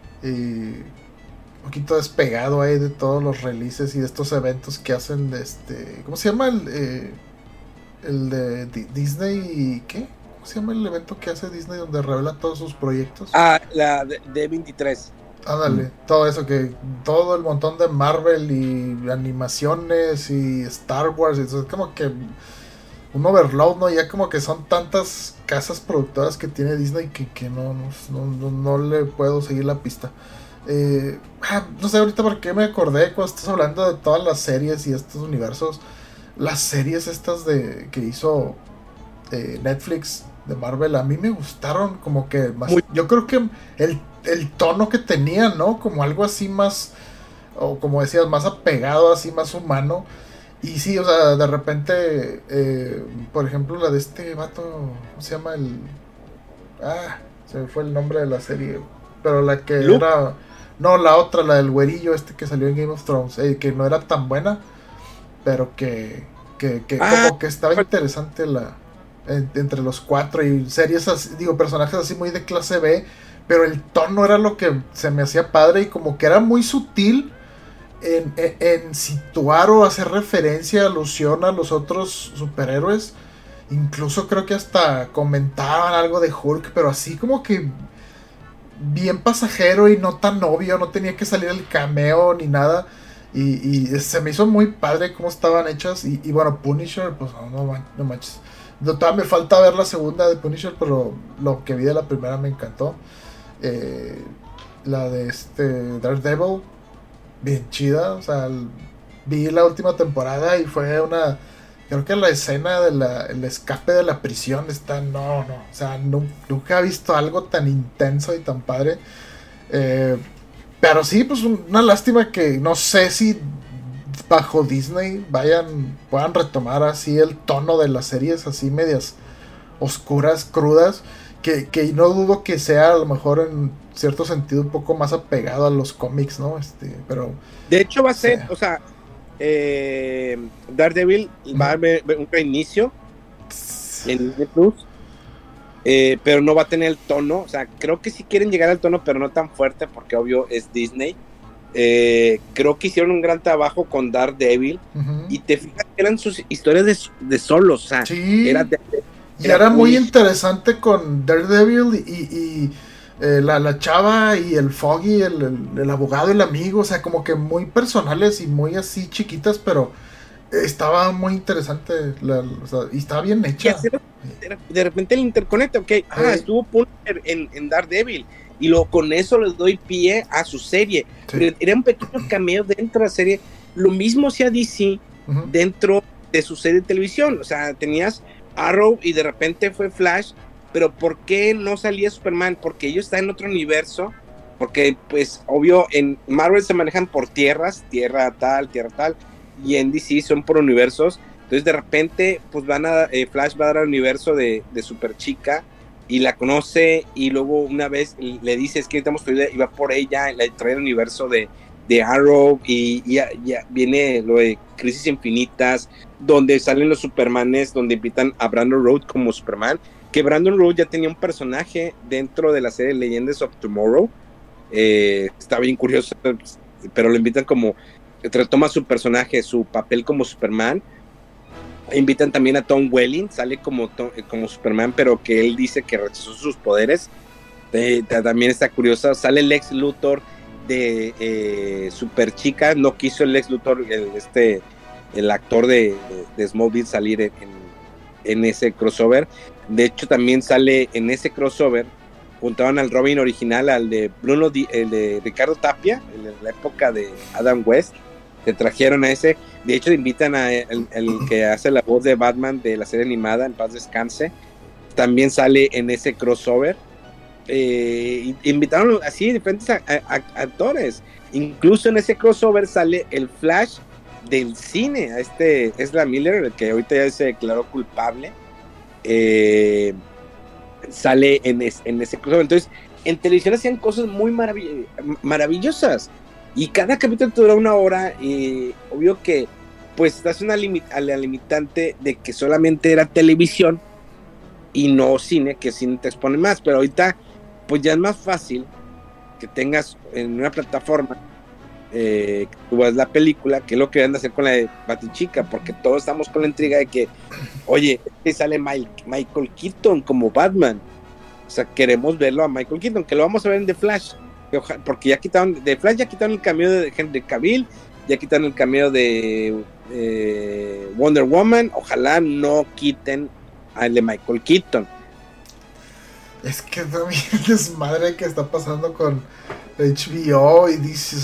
S3: Un poquito despegado ahí de todos los releases y de estos eventos que hacen de ¿cómo se llama? El de Disney, ¿qué? ¿Cómo se llama el evento que hace Disney donde revela todos sus proyectos?
S2: La de 23.
S3: Ándale, todo eso, que todo el montón de Marvel y animaciones y Star Wars, y eso, es como que un overload, ¿no? Ya como que son tantas casas productoras que tiene Disney que no le puedo seguir la pista. No sé ahorita por qué me acordé cuando estás hablando de todas las series y estos universos. Las series estas que hizo Netflix de Marvel a mí me gustaron como que más. Yo creo que el tono que tenían, ¿no? Como algo así más, o como decías, más apegado, así más humano. Y sí, o sea, de repente por ejemplo la de este vato, ¿cómo se llama? Se me fue el nombre de la serie, pero la que
S2: Luke.
S3: era No, la otra, la del güerillo que salió en Game of Thrones, que no era tan buena, pero que como que estaba interesante entre los cuatro, y series así, personajes así muy de clase B, pero el tono era lo que se me hacía padre, y como que era muy sutil en situar o hacer referencia, alusión a los otros superhéroes. Incluso creo que hasta comentaban algo de Hulk, pero así como que bien pasajero y no tan obvio, no tenía que salir el cameo ni nada. Y se me hizo muy padre cómo estaban hechas. Y bueno, Punisher, pues no manches. Todavía me falta ver la segunda de Punisher, pero lo que vi de la primera me encantó. La de Daredevil, bien chida. O sea, vi la última temporada y fue una... Creo que la escena el escape de la prisión está... No. O sea, nunca he visto algo tan intenso y tan padre. Pero sí, pues una lástima que no sé si bajo Disney puedan retomar así el tono de las series así medias oscuras, crudas. Que no dudo que sea a lo mejor en cierto sentido un poco más apegado a los cómics, ¿no? Pero...
S2: De hecho va a ser, o sea... Daredevil va a haber un reinicio en Disney Plus, pero no va a tener el tono. O sea, creo que sí quieren llegar al tono, pero no tan fuerte, porque obvio es Disney. Creo que hicieron un gran trabajo con Daredevil, y te fijas que eran sus historias de solos. O sea,
S3: sí. Era muy interesante con Daredevil y la chava y el Foggy, el abogado, el amigo, o sea, como que muy personales y muy así chiquitas, pero estaba muy interesante, o sea, y estaba bien hecha.
S2: De repente el interconecta, ok, estuvo Punisher en Daredevil, y con eso les doy pie a su serie. Sí. Era un pequeño cameo dentro de la serie. Lo mismo hacía DC dentro de su serie de televisión. O sea, tenías Arrow y de repente fue Flash. Pero ¿por qué no salía Superman? Porque ellos están en otro universo. Porque, pues, obvio, en Marvel se manejan por tierras, tierra tal, y en DC son por universos. Entonces, de repente, pues Flash va a dar al universo de Superchica, y la conoce, y luego una vez le dice, es que necesitamos tu ayuda, y va por ella, la trae al universo de Arrow, y ya viene lo de Crisis Infinitas, donde salen los Supermanes, donde invitan a Brandon Routh como Superman, que Brandon Routh ya tenía un personaje dentro de la serie Legends of Tomorrow. Está bien curioso, pero lo invitan como, retoma su personaje, su papel como Superman. Invitan también a Tom Welling, sale como Superman, pero que él dice que rechazó sus poderes. También está curioso, sale Lex Luthor de Superchica, no quiso el Lex Luthor, el actor de Smallville, salir en ese crossover. De hecho, también sale en ese crossover, juntaban al Robin original, al de el de Ricardo Tapia, en la época de Adam West. Se trajeron a ese. De hecho, invitan a el que hace la voz de Batman de la serie animada, en paz descanse. También sale en ese crossover. Invitaron así diferentes actores. Incluso en ese crossover sale el Flash del cine, a Ezra Miller, el que ahorita ya se declaró culpable. Sale en ese crossover. Entonces, en televisión hacían cosas muy maravillosas, y cada capítulo te dura 1 hora, y obvio que pues estás a la limitante de que solamente era televisión y no cine, que cine te expone más. Pero ahorita pues ya es más fácil que tengas en una plataforma tú ves la película, que es lo que van a hacer con la de Batichica, porque todos estamos con la intriga de que, oye, que sale Michael Keaton como Batman. O sea, queremos verlo a Michael Keaton, que lo vamos a ver en The Flash, porque ya quitaron de Flash, ya quitaron el cameo de Henry Cavill, ya quitaron el cameo de Wonder Woman. Ojalá no quiten al de Michael Keaton.
S3: Es que también el desmadre que está pasando con HBO y dices,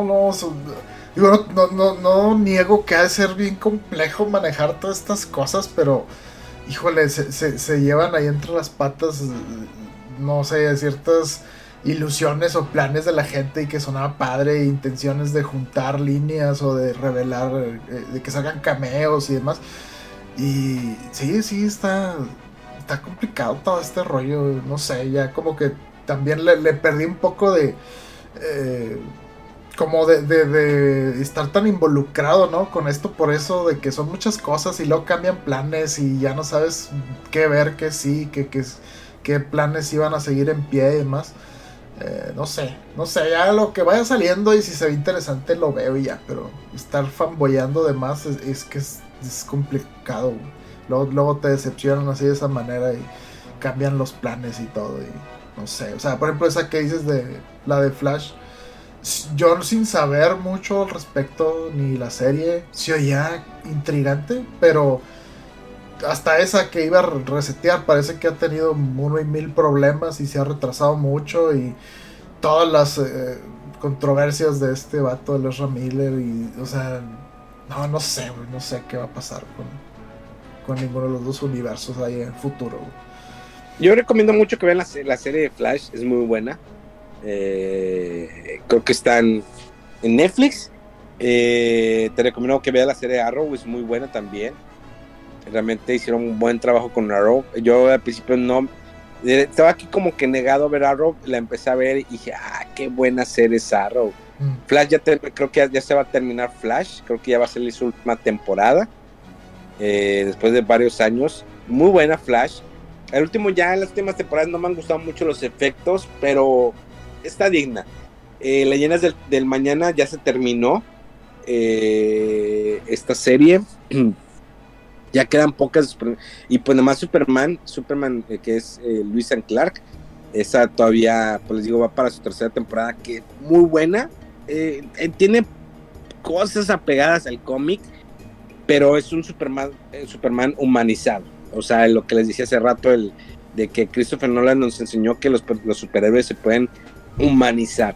S3: no niego que ha de ser bien complejo manejar todas estas cosas, pero híjole, se llevan ahí entre las patas, no sé, ciertas ilusiones o planes de la gente, y que sonaba padre, intenciones de juntar líneas o de revelar, de que salgan cameos y demás. Y sí, está complicado todo este rollo, no sé, ya como que también le perdí un poco de como de estar tan involucrado, ¿no? Con esto, por eso de que son muchas cosas y luego cambian planes y ya no sabes qué ver, qué sí, qué planes iban a seguir en pie y demás. No sé, ya lo que vaya saliendo y si se ve interesante lo veo y ya, pero estar fanboyando de más es que es complicado. Luego te decepcionan así de esa manera y cambian los planes y todo y no sé, o sea, por ejemplo esa que dices de la de Flash, yo sin saber mucho al respecto ni la serie, se oía intrigante, pero hasta esa que iba a resetear parece que ha tenido 1,000 problemas y se ha retrasado mucho y todas las controversias de este vato de Ezra Miller y, o sea, no sé qué va a pasar con ninguno de los dos universos ahí en el futuro.
S2: Yo recomiendo mucho que vean la serie de Flash, es muy buena. Creo que están en Netflix. Te recomiendo que veas la serie de Arrow, es muy buena también. Realmente hicieron un buen trabajo con Arrow. Yo al principio estaba aquí como que negado a ver Arrow, la empecé a ver y dije, qué buena serie es Arrow. Flash creo que ya se va a terminar Flash, creo que ya va a ser su última temporada, después de varios años. Muy buena Flash. El último, ya en las últimas temporadas no me han gustado mucho los efectos, pero está digna. Leyendas del Mañana ya se terminó esta serie. Ya quedan pocas, y pues nomás Superman, que es Lois and Clark, esa todavía, pues les digo, va para su tercera temporada, que es muy buena. Tiene cosas apegadas al cómic, pero es un Superman humanizado. O sea, lo que les dije hace rato, de que Christopher Nolan nos enseñó que los superhéroes se pueden humanizar,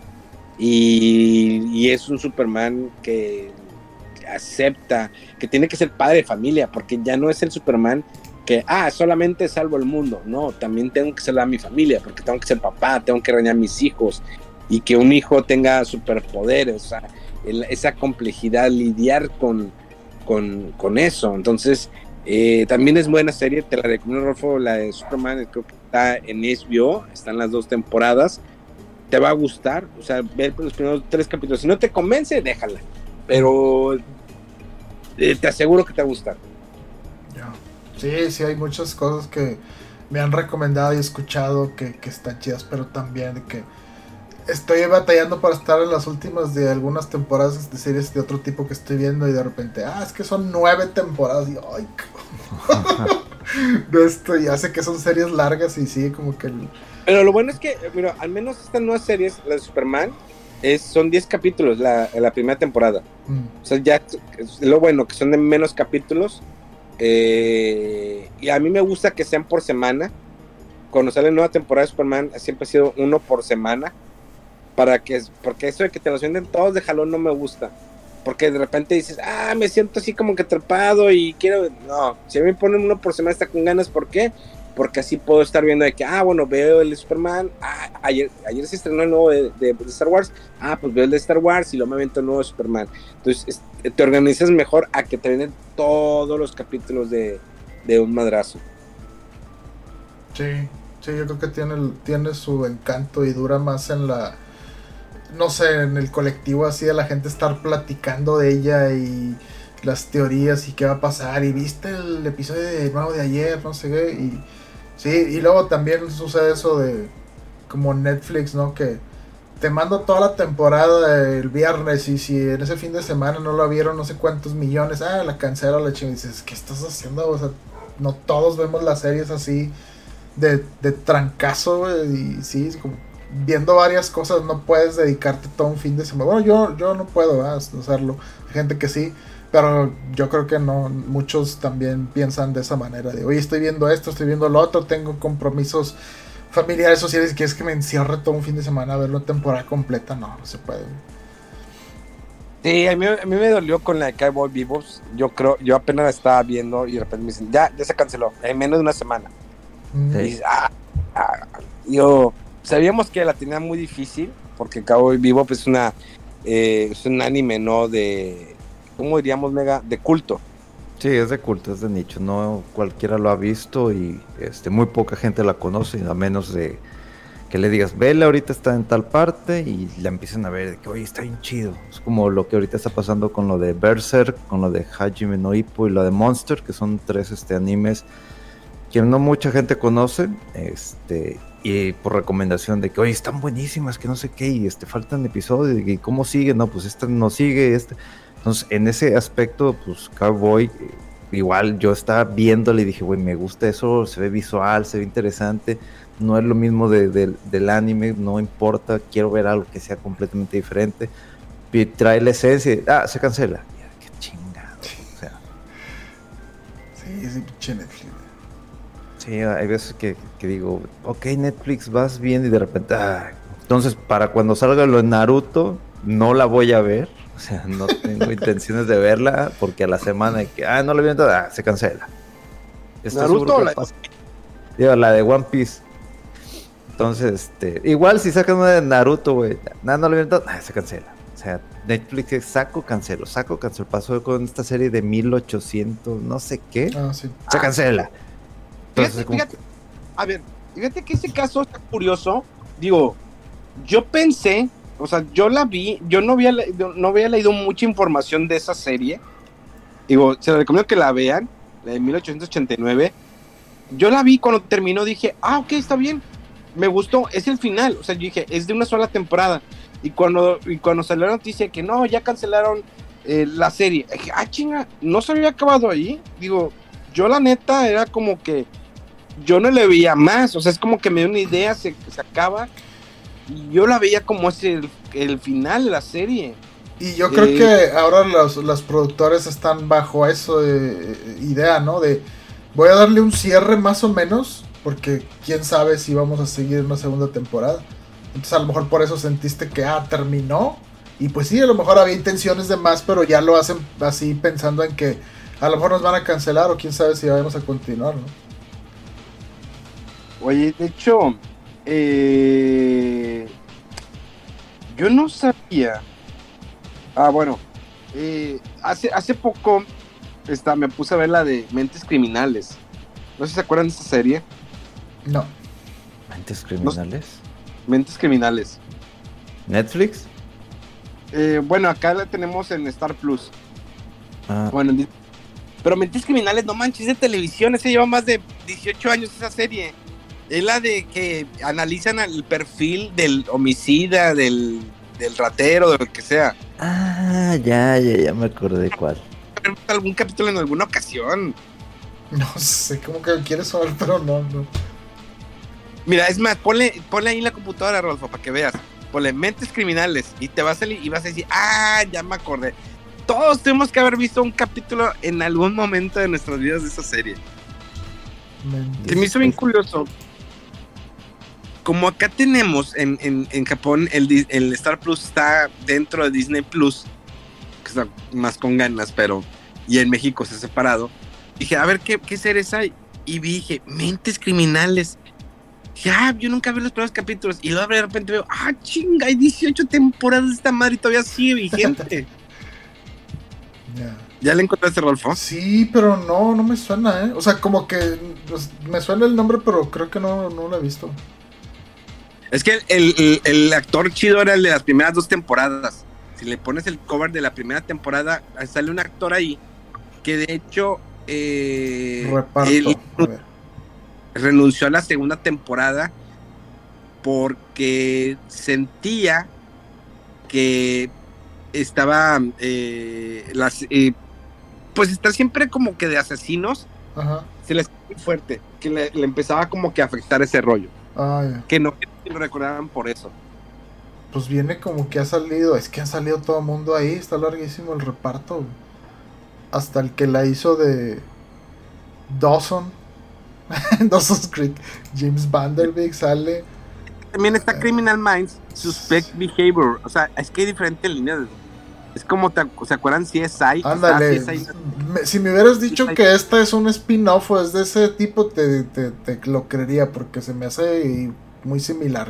S2: y es un Superman que acepta que tiene que ser padre de familia, porque ya no es el Superman que solamente salvo el mundo. No, también tengo que salvar a mi familia, porque tengo que ser papá, tengo que reñar a mis hijos, y que un hijo tenga superpoderes, o sea, esa complejidad, lidiar con eso. Entonces también es buena serie, te la recomiendo, Rolfo, la de Superman. Creo que está en HBO, están las 2 temporadas, te va a gustar. O sea, ver los primeros 3 capítulos, si no te convence, déjala, pero te aseguro que te va a gustar.
S3: Sí, hay muchas cosas que me han recomendado y escuchado que están chidas, pero también que estoy batallando para estar en las últimas de algunas temporadas de series de otro tipo que estoy viendo, y de repente, es que son 9 temporadas y de esto, y hace que son series largas y sigue como que
S2: Pero lo bueno es que, mira, al menos estas nuevas series, la de Superman, son 10 capítulos la primera temporada. O sea, ya lo bueno, que son de menos capítulos. Y a mí me gusta que sean por semana. Cuando sale nueva temporada de Superman, siempre ha sido 1 por semana. Porque eso de que te los venden todos de jalón no me gusta. Porque de repente dices, me siento así como que atrapado y quiero... No, si a mí me ponen 1 por semana está con ganas. ¿Por qué? Porque así puedo estar viendo de que, bueno, veo el Superman, ayer se estrenó el nuevo de Star Wars, pues veo el de Star Wars y luego me avento el nuevo de Superman. Entonces te organizas mejor a que te vienen todos los capítulos de un madrazo.
S3: Sí, yo creo que tiene su encanto y dura más en la... No sé, en el colectivo así de la gente estar platicando de ella y las teorías y qué va a pasar, y viste el episodio nuevo de ayer, no sé qué, y sí, y luego también sucede eso de como Netflix, ¿no? Que te mando toda la temporada el viernes, y si en ese fin de semana no la vieron no sé cuántos millones, la cancela la chingada, y dices, ¿qué estás haciendo? O sea, no todos vemos las series así de trancazo, y sí, es como viendo varias cosas, no puedes dedicarte todo un fin de semana. Bueno, yo no puedo hacerlo, hay gente que sí, pero yo creo que no, muchos también piensan de esa manera, de oye, estoy viendo esto, estoy viendo lo otro, tengo compromisos familiares, sociales, y quieres que me encierre todo un fin de semana a ver la temporada completa. No se puede.
S2: Sí, a mí me dolió con la de Cowboy Bebop. Yo apenas la estaba viendo y de repente me dicen, ya se canceló, en menos de una semana. Y dices, sabíamos que la tenía muy difícil, porque Cowboy Bebop es un anime, ¿no? De, ¿cómo diríamos, Mega? De culto.
S4: Sí, es de culto, es de nicho, no cualquiera lo ha visto, y muy poca gente la conoce, a menos de que le digas, vela, ahorita está en tal parte, y la empiezan a ver, de que, oye, está bien chido. Es como lo que ahorita está pasando con lo de Berserk, con lo de Hajime no Ippo y lo de Monster, que son 3 animes que no mucha gente conoce, y por recomendación de que, oye, están buenísimas, que no sé qué, y faltan episodios, y cómo sigue, no, pues no sigue, Entonces, en ese aspecto, pues, Cowboy, igual yo estaba viéndole y dije, güey, me gusta eso, se ve visual, se ve interesante, no es lo mismo del anime, no importa, quiero ver algo que sea completamente diferente, y trae la esencia, se cancela, ya, qué chingado, o sea.
S3: Sí, ese pinche Netflix.
S4: Sí, hay veces que digo, ok, Netflix, vas bien, y de repente, entonces para cuando salga lo de Naruto, no la voy a ver, o sea, no tengo intenciones de verla, porque a la semana de que, no la vi, se cancela.
S2: ¿Naruto o
S4: la de One Piece? Entonces, igual si sacan una de Naruto, güey, no la vi, se cancela. O sea, Netflix cancelo. Pasó con esta serie de 1800, no sé qué,
S3: sí.
S4: Se cancela. Entonces,
S2: fíjate que ese caso está curioso. Digo, yo pensé, o sea, yo la vi, yo no había leído mucha información de esa serie. Digo, se la recomiendo que la vean, la de 1889. Yo la vi, cuando terminó dije, ok, está bien, me gustó, es el final. O sea, yo dije, es de una sola temporada. Y cuando salió la noticia que no, ya cancelaron la serie, dije, chinga, no se había acabado ahí. Digo, yo la neta era como que yo no le veía más, o sea, es como que me dio una idea, se acaba, y yo la veía como es el final de la serie.
S3: Y yo creo que ahora los productores están bajo eso de idea, ¿no? De voy a darle un cierre más o menos, porque quién sabe si vamos a seguir una segunda temporada. Entonces a lo mejor por eso sentiste que terminó, y pues sí, a lo mejor había intenciones de más, pero ya lo hacen así pensando en que a lo mejor nos van a cancelar, o quién sabe si vamos a continuar, ¿no?
S2: Oye, de hecho, yo no sabía. Bueno, hace poco me puse a ver la de Mentes Criminales. No sé si se acuerdan de esta serie.
S3: No.
S4: ¿Mentes Criminales?
S2: Mentes Criminales.
S4: ¿Netflix?
S2: Bueno, acá la tenemos en Star Plus.
S4: Bueno,
S2: pero Mentes Criminales, no manches, de televisión. Ese lleva más de 18 años esa serie. Es la de que analizan el perfil del homicida, del ratero, de lo que sea.
S4: Ya me acordé cuál.
S2: Algún capítulo en alguna ocasión.
S3: No sé, como que quieres saber, pero no.
S2: Mira, es más, ponle ahí en la computadora, Rodolfo, para que veas. Ponle Mentes Criminales y te va a salir y vas a decir, ya me acordé. Todos tenemos que haber visto un capítulo en algún momento de nuestras vidas de esa serie. Se me hizo bien curioso. Como acá tenemos en Japón, el Star Plus está dentro de Disney Plus, que está más con ganas, pero y en México se ha separado. Dije, a ver qué series hay. Y dije, Mentes Criminales. Dije, yo nunca vi los primeros capítulos. Y luego de repente veo, chinga, hay 18 temporadas de esta madre y todavía sigue vigente. ¿Ya le encontraste, Rolfo?
S3: Sí, pero no me suena, O sea, como que me suena el nombre, pero creo que no lo he visto.
S2: Es que el actor chido era el de las primeras 2 temporadas. Si le pones el cover de la primera temporada, sale un actor ahí que de hecho
S3: Reparto.
S2: renunció a la segunda temporada porque sentía que estaba pues estar siempre como que de asesinos.
S3: Ajá.
S2: Se le hacía muy fuerte, que le empezaba como que a afectar ese rollo. Que no lo recordaban por eso.
S3: Pues viene como que ha salido todo el mundo ahí, está larguísimo el reparto. Hasta el que la hizo de Dawson's Creek, James Vanderbeek sale.
S2: También está Criminal Minds, Suspect Behavior. O sea, es que hay diferentes líneas. Es como, ¿se acuerdan CSI?
S3: Ándale. Si me hubieras dicho CSI, que esta es un spin-off o es de ese tipo, te lo creería, porque se me hace muy similar.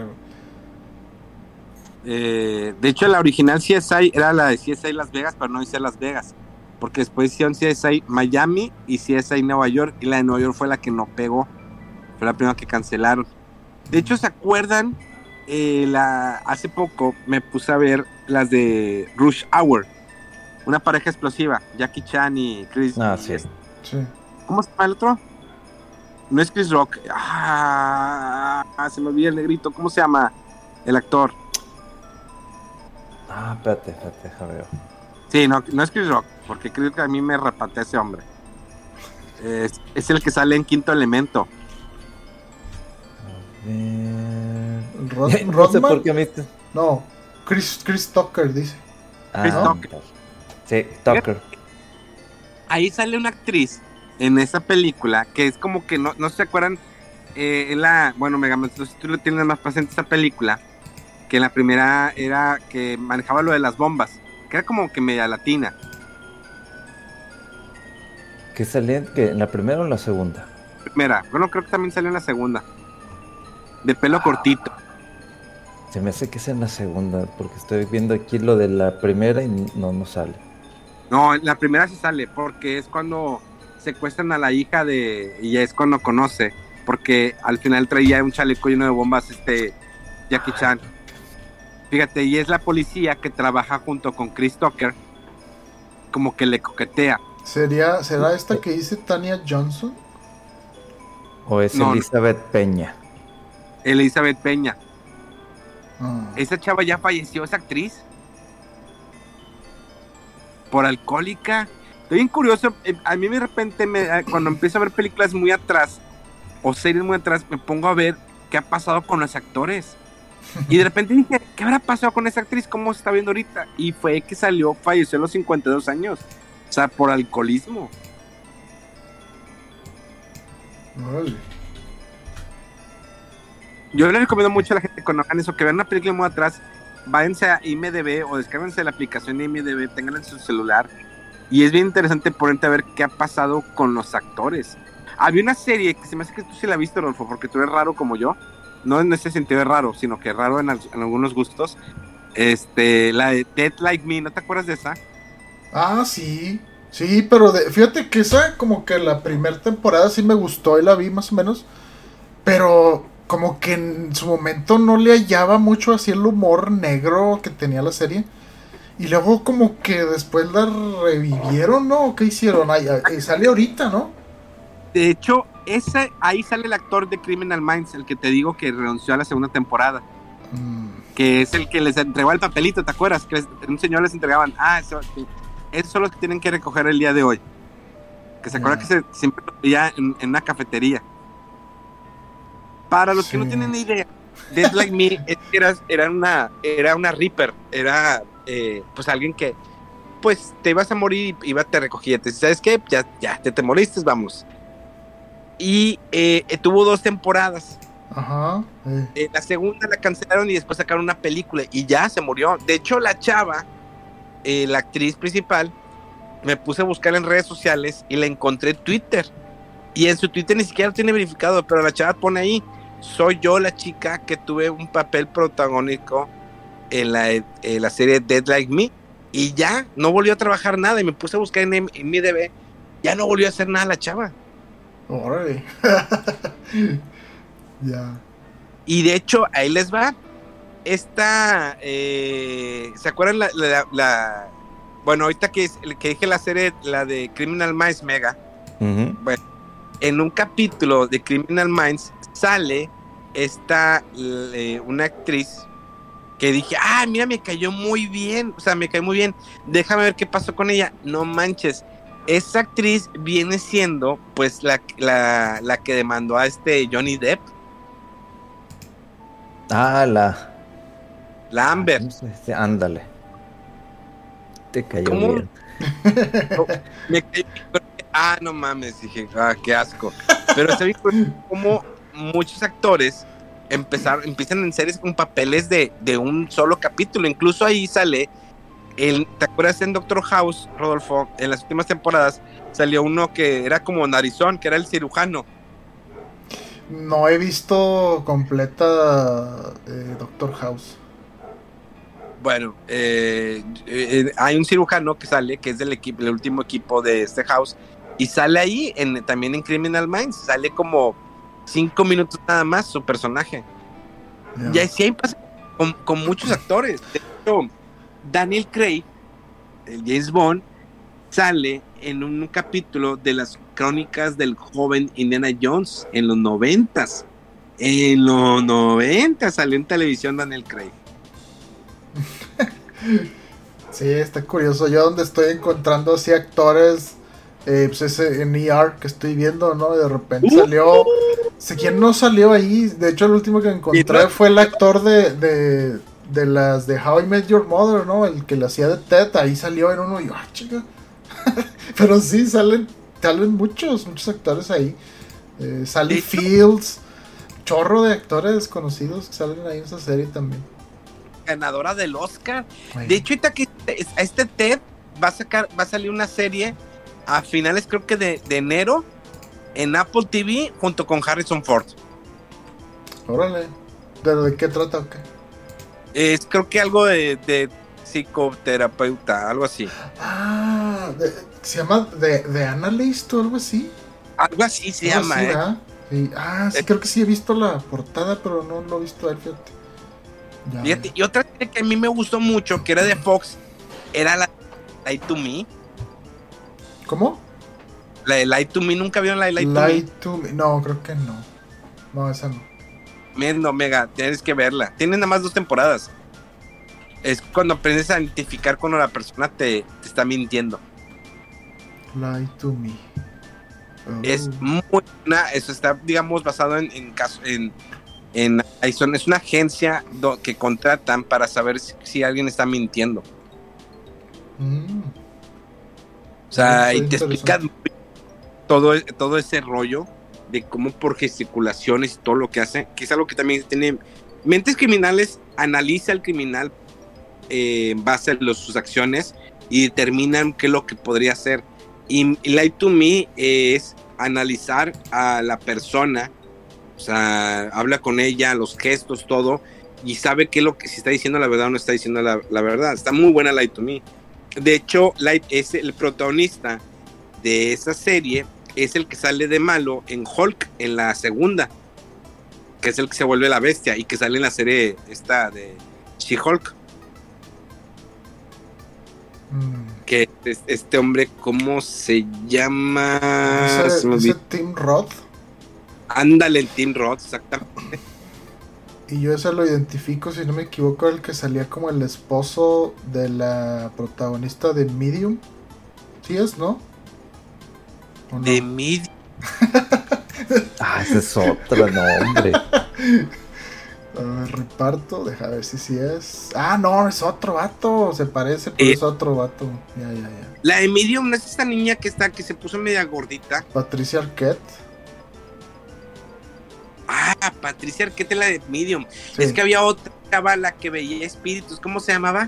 S2: De hecho, la original CSI era la de CSI Las Vegas, pero no dice Las Vegas. Porque después hicieron CSI Miami y CSI Nueva York. Y la de Nueva York fue la que no pegó. Fue la primera que cancelaron. De hecho, ¿se acuerdan hace poco me puse a ver las de Rush Hour, una pareja explosiva, Jackie Chan y Chris.
S4: Sí.
S2: ¿Cómo se llama el otro? No es Chris Rock. Se me olvidó el negrito. ¿Cómo se llama el actor?
S4: Espérate, déjame ver.
S2: Sí, no es Chris Rock, porque creo que a mí me repatea ese hombre. Es el que sale en Quinto Elemento.
S4: No sé por qué a mí
S3: No, Chris Tucker dice.
S2: Chris Tucker.
S4: Sí, Tucker.
S2: Ahí sale una actriz en esa película que es como que no se acuerdan. Bueno, Megaman, si tú lo tienes más presente esa película, que en la primera era que manejaba lo de las bombas, que era como que media latina.
S4: ¿Que salía en la primera o en la segunda?
S2: Primera, bueno, creo que también salió en la segunda. De pelo cortito.
S4: Se me hace que es en la segunda, porque estoy viendo aquí lo de la primera y no sale.
S2: No, en la primera sí sale, porque es cuando secuestran a la hija y es cuando conoce, porque al final traía un chaleco lleno de bombas Jackie Chan. Fíjate, y es la policía que trabaja junto con Chris Tucker, como que le coquetea.
S3: ¿Será esta que dice Tania Johnson?
S4: ¿O es Elizabeth Peña?
S2: Elizabeth Peña. Esa chava ya falleció, esa actriz. Por alcohólica. Estoy bien curioso. A mí de repente, cuando empiezo a ver películas muy atrás, o series muy atrás, me pongo a ver qué ha pasado con los actores. Y de repente dije, ¿qué habrá pasado con esa actriz? ¿Cómo se está viendo ahorita? Y fue que falleció a los 52 años. O sea, por alcoholismo.
S3: Vale.
S2: Yo le recomiendo mucho a la gente cuando hagan eso, que vean una película muy atrás, váyanse a IMDb o descárguense la aplicación de IMDb, tenganla en su celular. Y es bien interesante ponerte a ver qué ha pasado con los actores. Había una serie que se me hace que tú sí la viste, Rodolfo, porque tú eres raro como yo. No en ese sentido de raro, sino que raro en algunos gustos. La de Dead Like Me, ¿no te acuerdas de esa?
S3: Sí. Sí, pero fíjate que esa como que la primera temporada sí me gustó y la vi más o menos. Pero como que en su momento no le hallaba mucho así el humor negro que tenía la serie. Y luego como que después la revivieron, ¿no? ¿Qué hicieron? Sale ahorita, ¿no?
S2: De hecho, ahí sale el actor de Criminal Minds, el que te digo que renunció a la segunda temporada. Que es el que les entregó el papelito, ¿te acuerdas? Que un señor les entregaban, esos son los que tienen que recoger el día de hoy. Que se acuerda que siempre lo veía en una cafetería. Para los que no tienen ni idea, Dead Like Me era una Reaper, era pues alguien que pues te ibas a morir y te recogía. Te decía, ¿sabes qué? Ya te moriste, vamos. Y tuvo 2 temporadas.
S3: Ajá.
S2: La segunda la cancelaron y después sacaron una película y ya se murió. De hecho, la chava, la actriz principal, me puse a buscar en redes sociales y la encontré en Twitter. Y en su Twitter ni siquiera lo tiene verificado, pero la chava pone ahí, soy yo la chica que tuve un papel protagónico en la serie Dead Like Me. Y ya, no volvió a trabajar nada. Y me puse a buscar en IMDb, ya no volvió a hacer nada la chava.
S3: Órale. Ya.
S2: Y de hecho, ahí les va. ¿Se acuerdan bueno, ahorita que dije la serie, la de Criminal Minds Mega?
S4: Uh-huh.
S2: Bueno, en un capítulo de Criminal Minds sale una actriz que dije, mira, me cayó muy bien, o sea, me cayó muy bien, déjame ver qué pasó con ella. No manches, esa actriz viene siendo pues la que demandó a Johnny Depp.
S3: La
S2: Amber.
S4: Ándale. Te cayó
S2: ¿Cómo?
S4: bien.
S2: Me cayó, no mames, dije, qué asco. Pero se ve como muchos actores empiezan en series con papeles de un solo capítulo. Incluso ahí sale, ¿te acuerdas en Doctor House, Rodolfo? En las últimas temporadas salió uno que era como narizón, que era el cirujano.
S3: No he visto completa Doctor House.
S2: Bueno, hay un cirujano que sale, que es del último equipo de este House, y sale ahí también en Criminal Minds. Sale como 5 minutos nada más su personaje. Y así pasa con muchos actores. De hecho, Daniel Craig, el James Bond, sale en un capítulo de las crónicas del joven Indiana Jones en los 90s. En los 90 salió en televisión Daniel Craig.
S3: Sí, está curioso. Yo donde estoy encontrando así actores, pues ese en ER que estoy viendo, ¿no? De repente salió. ¿Quién no salió ahí? De hecho, el último que encontré fue el actor de las de How I Met Your Mother, ¿no? El que le hacía de Ted. Ahí salió en uno y yo, chica. Pero sí, salen muchos actores ahí. Sally Fields, chorro de actores desconocidos que salen ahí en esa serie también.
S2: Ganadora del Oscar.
S3: Bueno.
S2: De hecho, ahorita que este Ted va a salir una serie a finales, creo que de enero, en Apple TV junto con Harrison Ford.
S3: Órale. ¿Pero de qué trata o qué?
S2: Es creo que algo de psicoterapeuta, algo así.
S3: Ah, se llama The Analyst o algo así.
S2: Algo así se
S3: Algo
S2: llama,
S3: así, ¿verdad? Sí. Ah, sí, creo que sí he visto la portada, pero no lo he visto a él, fíjate.
S2: Fíjate, y otra serie que a mí me gustó mucho, que era de Fox, era la Lie to Me.
S3: ¿Cómo?
S2: La de Lie to Me, ¿nunca vieron la de Lie to Me?
S3: No, creo que no. No, esa no.
S2: No, Mega, tienes que verla. Tiene nada más 2 temporadas. Es cuando aprendes a identificar cuando la persona te está mintiendo.
S3: Lie to Me. Oh.
S2: Es muy buena. Eso está, digamos, basado en es una agencia que contratan para saber si alguien está mintiendo. O sea, y te explica todo ese rollo de cómo por gesticulaciones y todo lo que hace, que es algo que también tiene Mentes Criminales, analiza al criminal en base a sus acciones y determinan qué es lo que podría hacer. Y Lie to Me es analizar a la persona, o sea, habla con ella, los gestos, todo, y sabe qué es lo que, si está diciendo la verdad o no está diciendo la verdad. Está muy buena Lie to Me. De hecho, es el protagonista de esa serie, es el que sale de malo en Hulk, en la segunda, que es el que se vuelve la bestia y que sale en la serie esta de She-Hulk. Que este hombre, ¿cómo se llama?
S3: ¿Ese Tim Roth?
S2: Ándale, el Tim Roth, exactamente.
S3: Y yo ese lo identifico, si no me equivoco, el que salía como el esposo de la protagonista de Medium. ¿Sí es, no? ¿O no?
S2: De Medium.
S4: Ese es otro nombre.
S3: A ver, reparto, deja ver si sí es. Ah, no, es otro vato. Se parece, pero es otro vato. Ya.
S2: La de Medium no es esta niña que se puso media gordita.
S3: Patricia Arquette.
S2: Ah, Patricia Arquette, la de Medium.
S3: Sí.
S2: Es que había otra, la que veía espíritus. ¿Cómo se llamaba?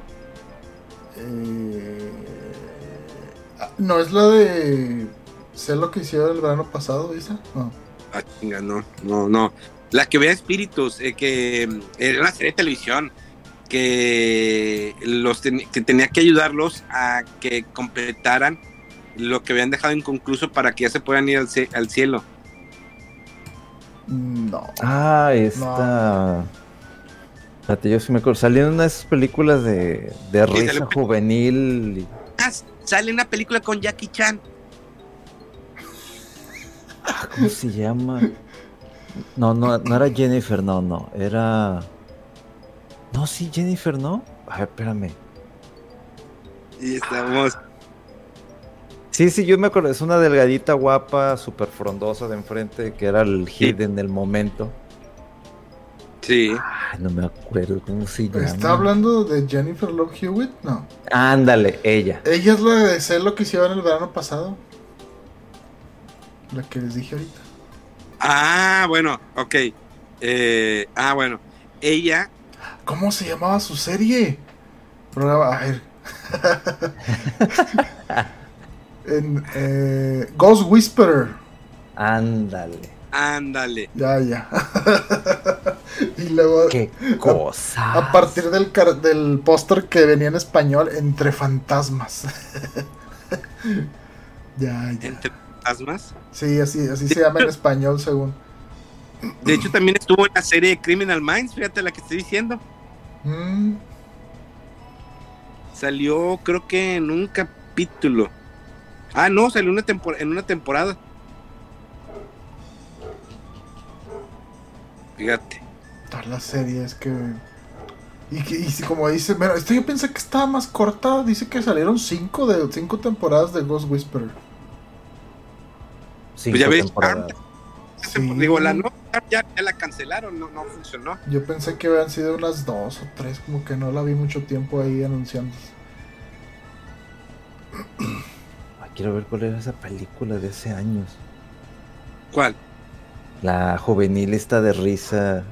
S3: No, es la de. ¿Sé lo que hicieron el verano pasado, esa? No.
S2: Ah, chinga, no. La que veía espíritus, que era una serie de televisión que tenía que ayudarlos a que completaran lo que habían dejado inconcluso para que ya se puedan ir al cielo.
S3: No.
S4: Ah, esta. No. Fíjate, yo sí me acuerdo. Salió en una de esas películas de risa juvenil.
S2: Sale una película con Jackie Chan.
S4: ¿Cómo se llama? No era Jennifer, no. Era. No, sí, Jennifer, ¿no? A ver, espérame.
S2: Y estamos.
S4: Sí, yo me acuerdo. Es una delgadita guapa, súper frondosa de enfrente, que era el hit en el momento.
S2: Sí.
S4: Ay, no me acuerdo cómo se llama.
S3: ¿Está hablando de Jennifer Love Hewitt? No.
S4: Ándale, ella.
S3: Ella es la de Sé lo que hicieron el verano pasado. La que les dije ahorita.
S2: Ah, bueno, ok. Bueno. Ella.
S3: ¿Cómo se llamaba su serie? A ver. Ghost Whisperer.
S4: Ándale.
S3: Ya. Y luego.
S4: Qué cosa.
S3: A partir del póster que venía en español, Entre Fantasmas. Ya.
S2: ¿Entre Fantasmas?
S3: Sí, así se llama en español, según.
S2: De hecho, también estuvo en la serie de Criminal Minds, fíjate la que estoy diciendo. Salió, creo que en un capítulo. Ah, no, salió en una temporada. Fíjate.
S3: Todas las series que... Y como dice, mira, yo pensé que estaba más corta. Dice que salieron 5 temporadas de Ghost Whisperer.
S2: Pues ya ves,
S3: Sí.
S2: digo, ya la cancelaron, no funcionó.
S3: Yo pensé que habían sido unas 2 o 3, como que no la vi mucho tiempo ahí anunciando.
S4: Quiero ver cuál era esa película de hace años.
S2: ¿Cuál?
S4: La juvenil esta de risa.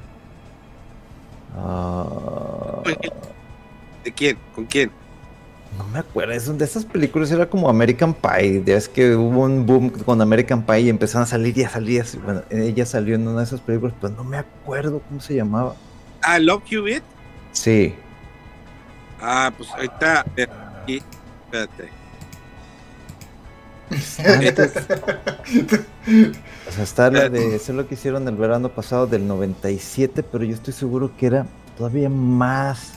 S2: ¿De quién? ¿Con quién?
S4: No me acuerdo, es de esas películas, era como American Pie. Ya es que hubo un boom con American Pie y empezaron a salir y a salir. Bueno, ella salió en una de esas películas, pero no me acuerdo cómo se llamaba.
S2: Ah, Love You It.
S4: Sí.
S2: Ah, pues ahorita. Aquí, espérate.
S4: O sea, está la de eso es lo que hicieron el verano pasado del 97, pero yo estoy seguro que era todavía más.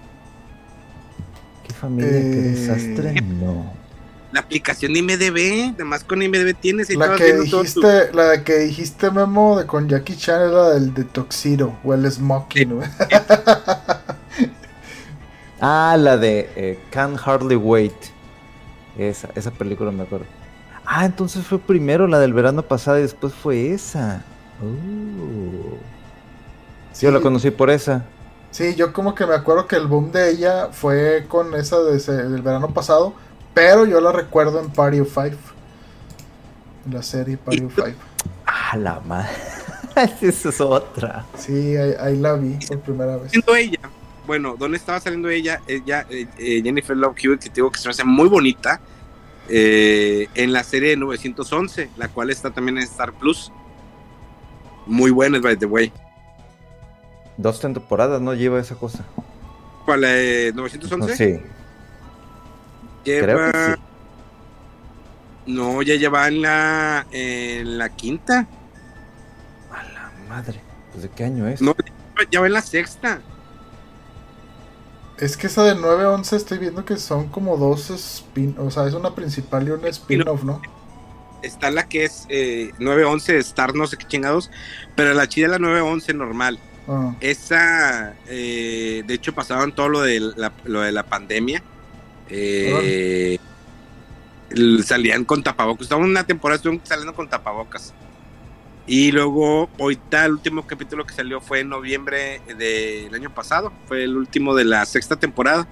S4: ¿Qué familia? ¿Qué desastre? No.
S2: La aplicación de IMDb, además con IMDb tienes y
S3: la que dijiste, Memo, con Jackie Chan era del de Tuxedo o el Smoking, ¿no?
S4: La de Can't Hardly Wait. Esa película me acuerdo. Entonces fue primero la del verano pasado y después fue esa.
S3: Sí,
S4: yo la conocí por esa.
S3: Sí, yo como que me acuerdo que el boom de ella fue con esa del verano pasado, pero yo la recuerdo en Party of Five. En la serie Party of Five.
S4: La madre. Esa es otra.
S3: Sí, ahí la vi por primera vez.
S2: Ella, bueno, ¿dónde estaba saliendo ella? Jennifer Love Hewitt, que te digo que se me hace muy bonita. En la serie de 911, la cual está también en Star Plus. Muy buena, by the way.
S4: 2 temporadas no lleva esa cosa.
S2: ¿Cuál? ¿911?
S4: Sí.
S2: Lleva...
S4: Creo que sí.
S2: No, ya lleva en la quinta.
S4: A la madre. Pues ¿de qué año es?
S2: No, ya va en la sexta.
S3: Es que esa de 9-11 estoy viendo que son como 2 o sea, es una principal y una spin-off, ¿no?
S2: Está la que es 9-11 Star, no sé qué chingados, pero la chida es la 9-11 normal. Esa, de hecho, pasaban todo lo de la pandemia. Salían con tapabocas. Estaba una temporada, estuvieron saliendo con tapabocas. Y luego, ahorita el último capítulo que salió fue en noviembre del año pasado. Fue el último de la 6ª temporada.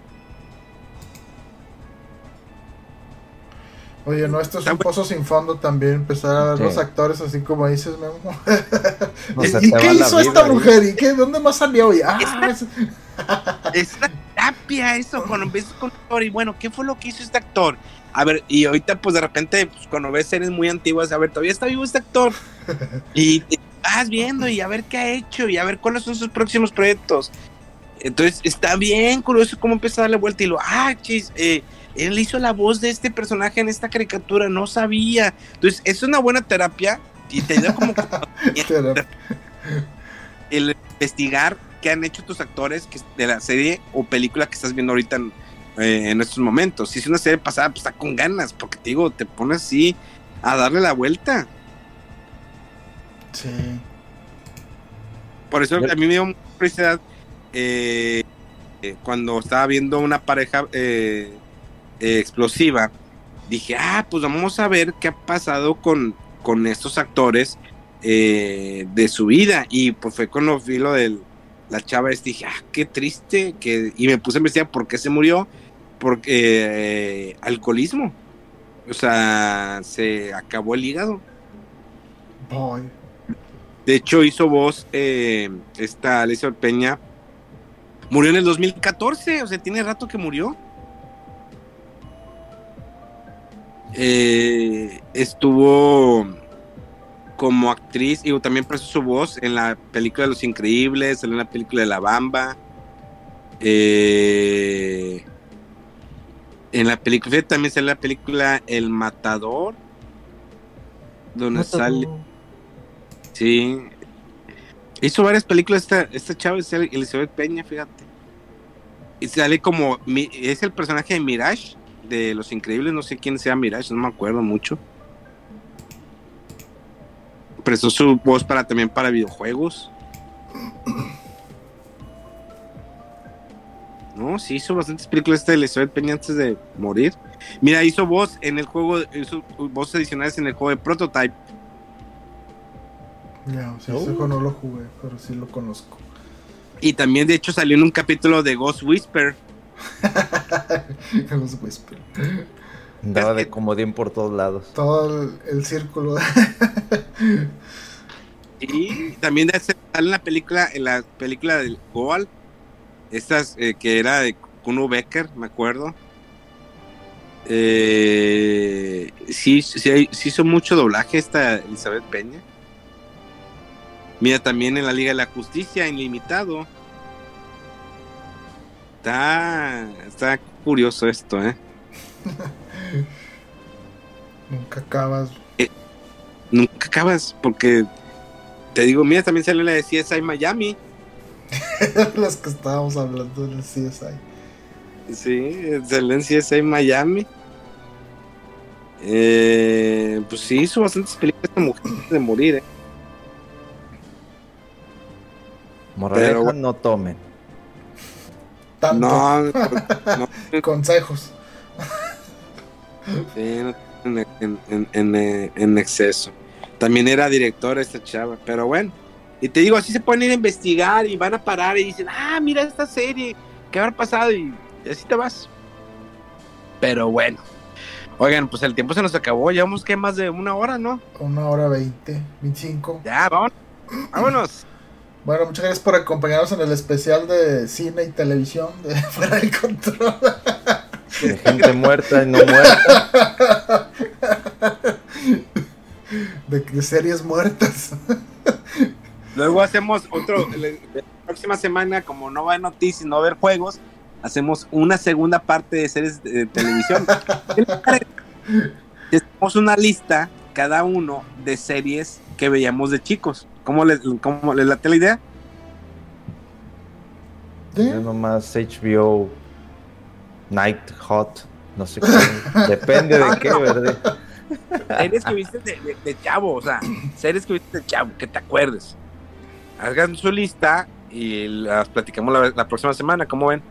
S3: Oye, no, esto es un pozo sin fondo también. Empezar a ver los actores así como dices, Memo. ¿Y qué hizo esta mujer? ¿Y qué? ¿Dónde más salió?
S2: Es una terapia eso, cuando ves con actor y bueno, ¿qué fue lo que hizo este actor? A ver, y ahorita pues de repente pues, cuando ves series muy antiguas, a ver, todavía está vivo este actor y te vas viendo y a ver qué ha hecho y a ver cuáles son sus próximos proyectos. Entonces está bien curioso cómo empieza a darle vuelta y él hizo la voz de este personaje en esta caricatura, no sabía. Entonces es una buena terapia y te da como el investigar qué han hecho tus actores de la serie o película que estás viendo ahorita en estos momentos. Si es una serie pasada, pues está con ganas, porque te digo, te pones así a darle la vuelta.
S3: Sí.
S2: Por eso a mí me dio mucha curiosidad cuando estaba viendo una pareja explosiva. Dije, pues vamos a ver qué ha pasado con estos actores de su vida. Y pues fue con lo filo de la chava. Dije, qué triste. Y me puse a investigar por qué se murió. Porque alcoholismo. O sea, se acabó el hígado.
S3: Boy.
S2: De hecho, hizo voz esta Alicia Peña. Murió en el 2014. O sea, tiene rato que murió. Estuvo como actriz y también prestó su voz en la película de Los Increíbles, en la película de La Bamba. En la película, también sale la película El Matador, donde sale. Sí, Hizo varias películas esta chava, es Elizabeth Peña, fíjate. Y sale como, es el personaje de Mirage, de Los Increíbles, no sé quién sea Mirage, no me acuerdo mucho. Prestó su voz también para videojuegos. No, sí hizo bastantes películas de Elizabeth Peña antes de morir. Mira, hizo voz en el juego, hizo voces adicionales en el juego de Prototype.
S3: Ya, o sea, ese juego no lo jugué, pero sí lo conozco.
S2: Y también, de hecho, salió en un capítulo de Ghost Whisper.
S3: Ghost Whisper.
S4: Andaba de comodín por todos lados.
S3: Todo el círculo.
S2: Y también sale en la película del Goal. Estas que era de Kuno Becker, me acuerdo. Sí hizo mucho doblaje esta Elizabeth Peña. Mira, también en la Liga de la Justicia, en Limitado. Está curioso esto,
S3: Nunca acabas.
S2: Nunca acabas, porque te digo, mira, también salió la de CSI Miami.
S3: Las que estábamos hablando del CSI.
S2: Sí, salió en CSI Miami. Pues sí, hizo bastantes películas de mujeres de morir,
S4: Moraleja,
S2: Pero,
S4: no tomen.
S3: Tanto.
S2: No.
S3: Consejos.
S2: Sí, no, en exceso. También era directora esta chava, pero bueno. Y te digo, así se pueden ir a investigar y van a parar y dicen, mira esta serie, ¿qué habrá pasado? Y así te vas. Pero bueno. Oigan, pues el tiempo se nos acabó, llevamos que más de 1 hora, ¿no?
S3: 1:20, 25.
S2: Ya, vámonos.
S3: Bueno, muchas gracias por acompañarnos en el especial de cine y televisión de Fuera del Control.
S4: De gente muerta y no muerta.
S3: De series muertas.
S2: Luego hacemos otro, la próxima semana, como no va a haber noticias, no va a haber juegos, hacemos una segunda parte de series de televisión. Hacemos una lista, cada uno, de series que veíamos de chicos. ¿Cómo les late la idea?
S4: Yo nomás HBO, Night Hot, no sé qué. Depende de qué, ¿verdad?
S2: Series que viste de chavo, o sea, series que viste de chavo, que te acuerdes. Hagan su lista y las platicamos la próxima semana, ¿cómo ven?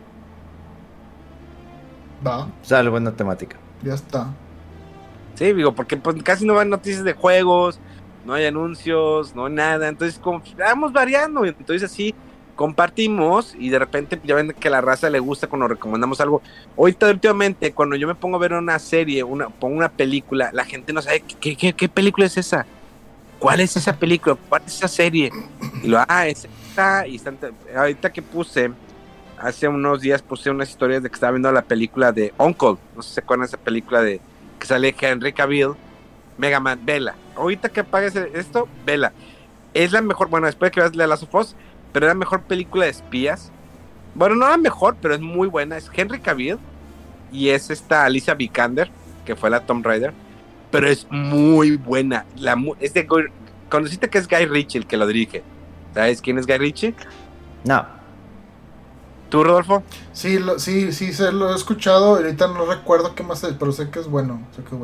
S3: Va,
S4: Sale buena temática.
S3: ya está.
S2: Sí, digo, porque pues casi no van noticias de juegos, no hay anuncios, no hay nada, entonces como vamos variando, entonces así compartimos y de repente ya ven que a la raza le gusta cuando recomendamos algo. Ahorita últimamente cuando yo me pongo a ver una serie, pongo una película, la gente no sabe qué película es esa, cuál es esa película, cuál es esa serie, y es esta, y ahorita que hace unos días puse unas historias de que estaba viendo la película de Uncle, no sé si se acuerdan de esa película de que sale Henry Cavill, Mega Man, vela. Ahorita que apagues esto, vela. Es la mejor, bueno, después de que veas The Last of Us, pero es la mejor película de espías. Bueno, no la mejor, pero es muy buena. Es Henry Cavill y es esta Alicia Vikander, que fue la Tomb Raider, pero es muy buena. Es de conociste que es Guy Ritchie el que lo dirige. ¿Sabes quién es Guy Ritchie?
S4: No.
S2: ¿Tú, Rodolfo?
S3: Sí, se lo he escuchado. Ahorita no recuerdo qué más es, pero sé que es bueno.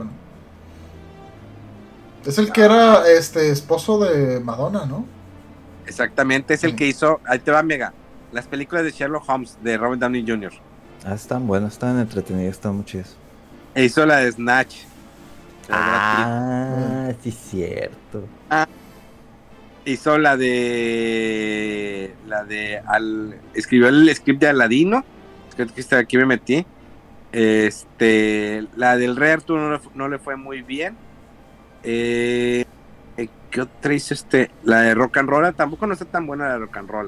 S3: Es el que era esposo de Madonna, ¿no?
S2: Exactamente, es el que hizo, ahí te va, Mega, las películas de Sherlock Holmes de Robert Downey Jr.
S4: Están buenas, están entretenidas, están muy chidas.
S2: E hizo la de Snatch.
S4: Sí, cierto.
S2: Hizo escribió el script de Aladino, que aquí me metí. La del Rey Arturo no le fue muy bien. ¿Qué otra hizo La de Rock and Roll, tampoco no está tan buena la de Rock and Roll.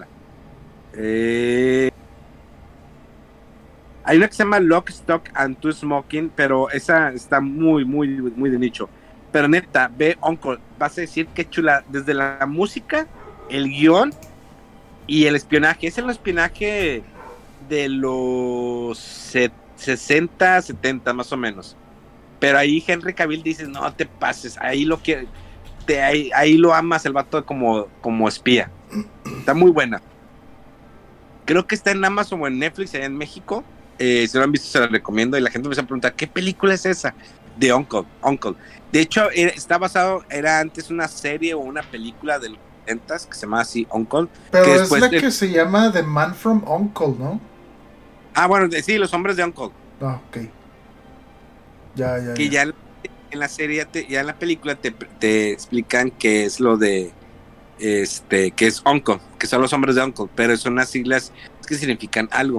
S2: Hay una que se llama Lock, Stock and Two Smoking, pero esa está muy, muy, muy de nicho. Pero neta, ve Uncle, vas a decir qué chula, desde la música, el guión y el espionaje. Es el espionaje de los 60, 70 más o menos. Pero ahí Henry Cavill dice, no te pases, ahí lo amas el vato como espía. Está muy buena. Creo que está en Amazon o en Netflix allá en México. Si no lo han visto, se la recomiendo. Y la gente me a preguntar, ¿qué película es esa? De Uncle. De hecho, está basado, era antes una serie o una película de los 70s que se llama así, Uncle.
S3: Pero
S2: que
S3: es la que se llama The Man from Uncle, ¿no?
S2: Bueno, sí, Los Hombres de Uncle.
S3: Ah, ok. Ya.
S2: Que ya en la serie, ya en la película te explican qué es lo de, que es Uncle, que son los hombres de Uncle, pero son unas siglas que significan algo.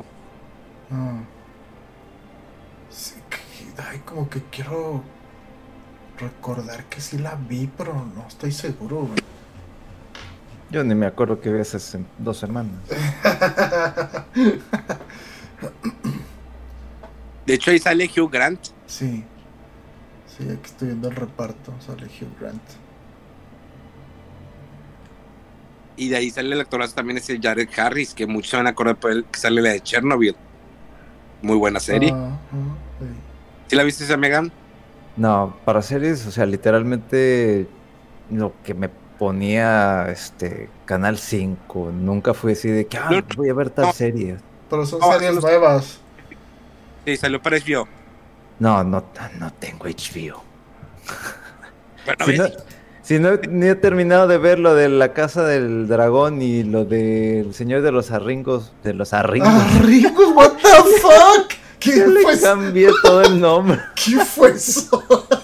S3: Sí, como que quiero recordar que sí la vi, pero no estoy seguro, güey.
S4: Yo ni me acuerdo que vi hace 2 semanas.
S2: De hecho, ahí sale Hugh Grant.
S3: Sí, aquí estoy viendo el reparto. Sale Hugh Grant.
S2: Y de ahí sale el actorazo también ese Jared Harris, que muchos se van a acordar por él, que sale la de Chernobyl. Muy buena serie.
S3: Sí.
S2: ¿Sí la viste esa, Megan?
S4: No, para series, o sea, literalmente lo que me ponía Canal 5, nunca fue así de que voy a ver tal serie.
S3: Pero son series nuevas.
S2: Sí, salió para HBO.
S4: No tengo HBO.
S2: Bueno,
S4: ni he terminado de ver lo de La Casa del Dragón y lo del Señor de los Arringos.
S3: ¿Arringos? ¿What the fuck? ¿Qué fue eso?
S4: Cambié todo el nombre.
S3: ¿Qué fue eso?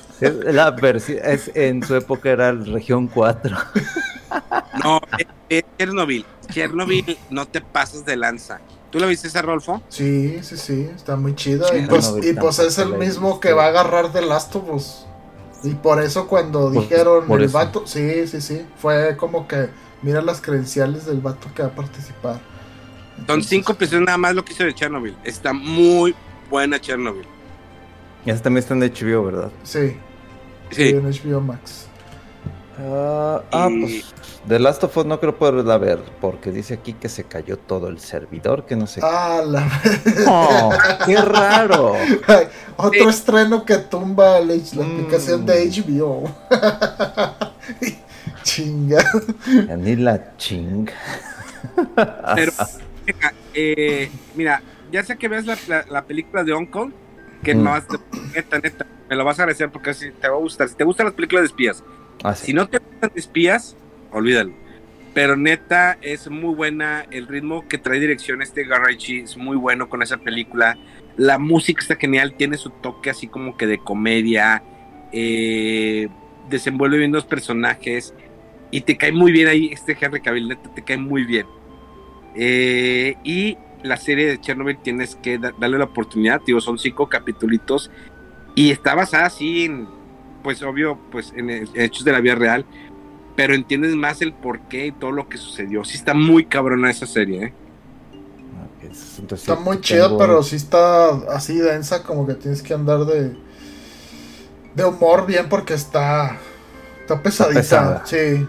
S4: En su época era el Región 4.
S2: No, es Chernobyl. Chernobyl, no te pases de lanza. ¿Tú la viste esa, Rolfo?
S3: Sí, está muy chida. Sí, y pues es el mismo que va a agarrar The Last of Us. Y por eso cuando dijeron el vato, sí, fue como que mira las credenciales del vato que va a participar.
S2: Son 5 episodios nada más lo que hizo de Chernobyl. Está muy buena Chernobyl.
S4: Y esa también está en HBO, ¿verdad?
S3: Sí, en HBO Max.
S4: Pues The Last of Us no creo poderla ver, porque dice aquí que se cayó todo el servidor, que no sé qué raro.
S3: Otro estreno que tumba la aplicación de HBO. Chinga.
S4: Ni la chinga.
S2: Pero, mira, ya sé que ves la película de Uncle, que neta, me lo vas a agradecer porque así te va a gustar. Si te gustan las películas de espías,
S4: sí.
S2: Si no te gustan de espías, olvídalo. Pero neta, es muy buena. El ritmo que trae dirección Guy Ritchie es muy bueno con esa película. La música está genial, tiene su toque así como que de comedia. Desenvuelve bien los personajes. Y te cae muy bien ahí Henry Cavill, neta, te cae muy bien. Y la serie de Chernobyl tienes que darle la oportunidad, son 5 capitulitos. Y está basada así en, pues obvio, pues en hechos de la vida real, pero entiendes más el porqué y todo lo que sucedió. Sí está muy cabrona esa serie,
S3: Entonces, está muy chida, pero sí está así densa, como que tienes que andar de humor bien porque está pesadita. Sí.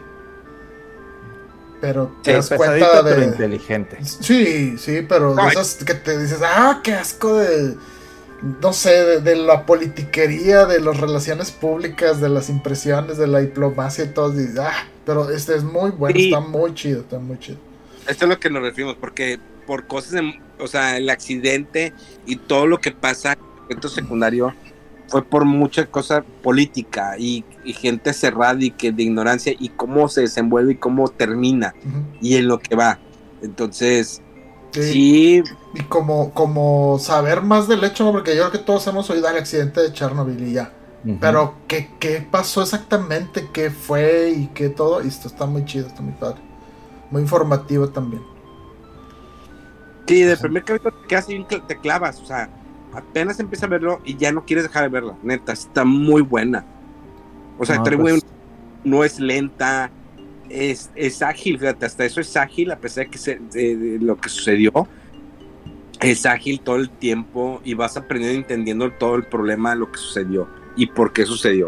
S3: Pero te das cuenta
S4: pero inteligente.
S3: Sí, pero de esas que te dices, qué asco no sé, de la politiquería, de las relaciones públicas, de las impresiones, de la diplomacia y todo. Pero es muy bueno, sí. Está muy chido.
S2: Esto es lo que nos referimos, porque por cosas, el accidente y todo lo que pasa en el efecto secundario fue por mucha cosa política y gente cerrada y que de ignorancia y cómo se desenvuelve y cómo termina y en lo que va. Entonces... Sí.
S3: Y como saber más del hecho, ¿no? Porque yo creo que todos hemos oído del accidente de Chernobyl y ya. Pero ¿qué pasó exactamente? ¿Qué fue? Y qué todo. Y esto está muy chido, está muy padre. Muy informativo también.
S2: Sí, del primer capítulo te quedas y te clavas. O sea, apenas empiezas a verlo y ya no quieres dejar de verla. Neta, está muy buena. O sea, no es lenta. Es ágil, fíjate, hasta eso es ágil, a pesar de que de lo que sucedió, es ágil todo el tiempo y vas aprendiendo y entendiendo todo el problema de lo que sucedió y por qué sucedió.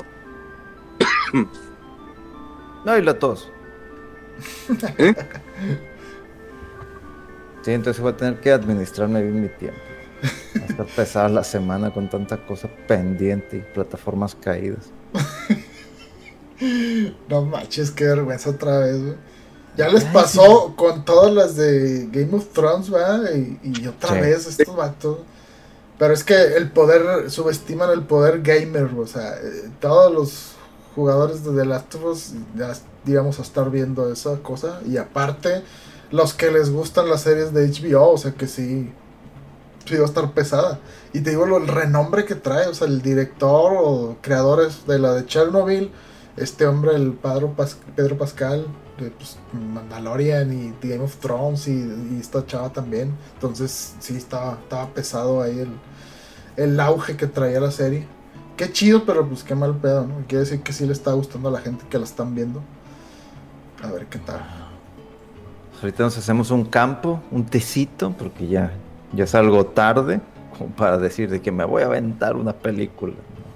S4: No, y la tos. Sí, entonces voy a tener que administrarme bien mi tiempo. Va a estar pesada la semana con tanta cosa pendiente y plataformas caídas.
S3: No manches, qué vergüenza otra vez, güey. Ya les pasó con todas las de Game of Thrones, ¿verdad? Y otra vez estos vatos. Pero es que el poder, subestiman el poder gamer, o sea, todos los jugadores de The Last of Us ya digamos a estar viendo esa cosa. Y aparte, los que les gustan las series de HBO, o sea que sí va a estar pesada. Y te digo el renombre que trae, o sea, el director o creadores de la de Chernobyl, este hombre, el Pedro Pascal, de pues, Mandalorian y Game of Thrones y esta chava también. Entonces sí estaba pesado ahí el auge que traía la serie. Qué chido, pero pues qué mal pedo, ¿no? Quiere decir que sí le está gustando a la gente que la están viendo. A ver qué tal.
S4: Ahorita nos hacemos un campo, un tecito, porque ya es algo tarde como para decir de que me voy a aventar una película.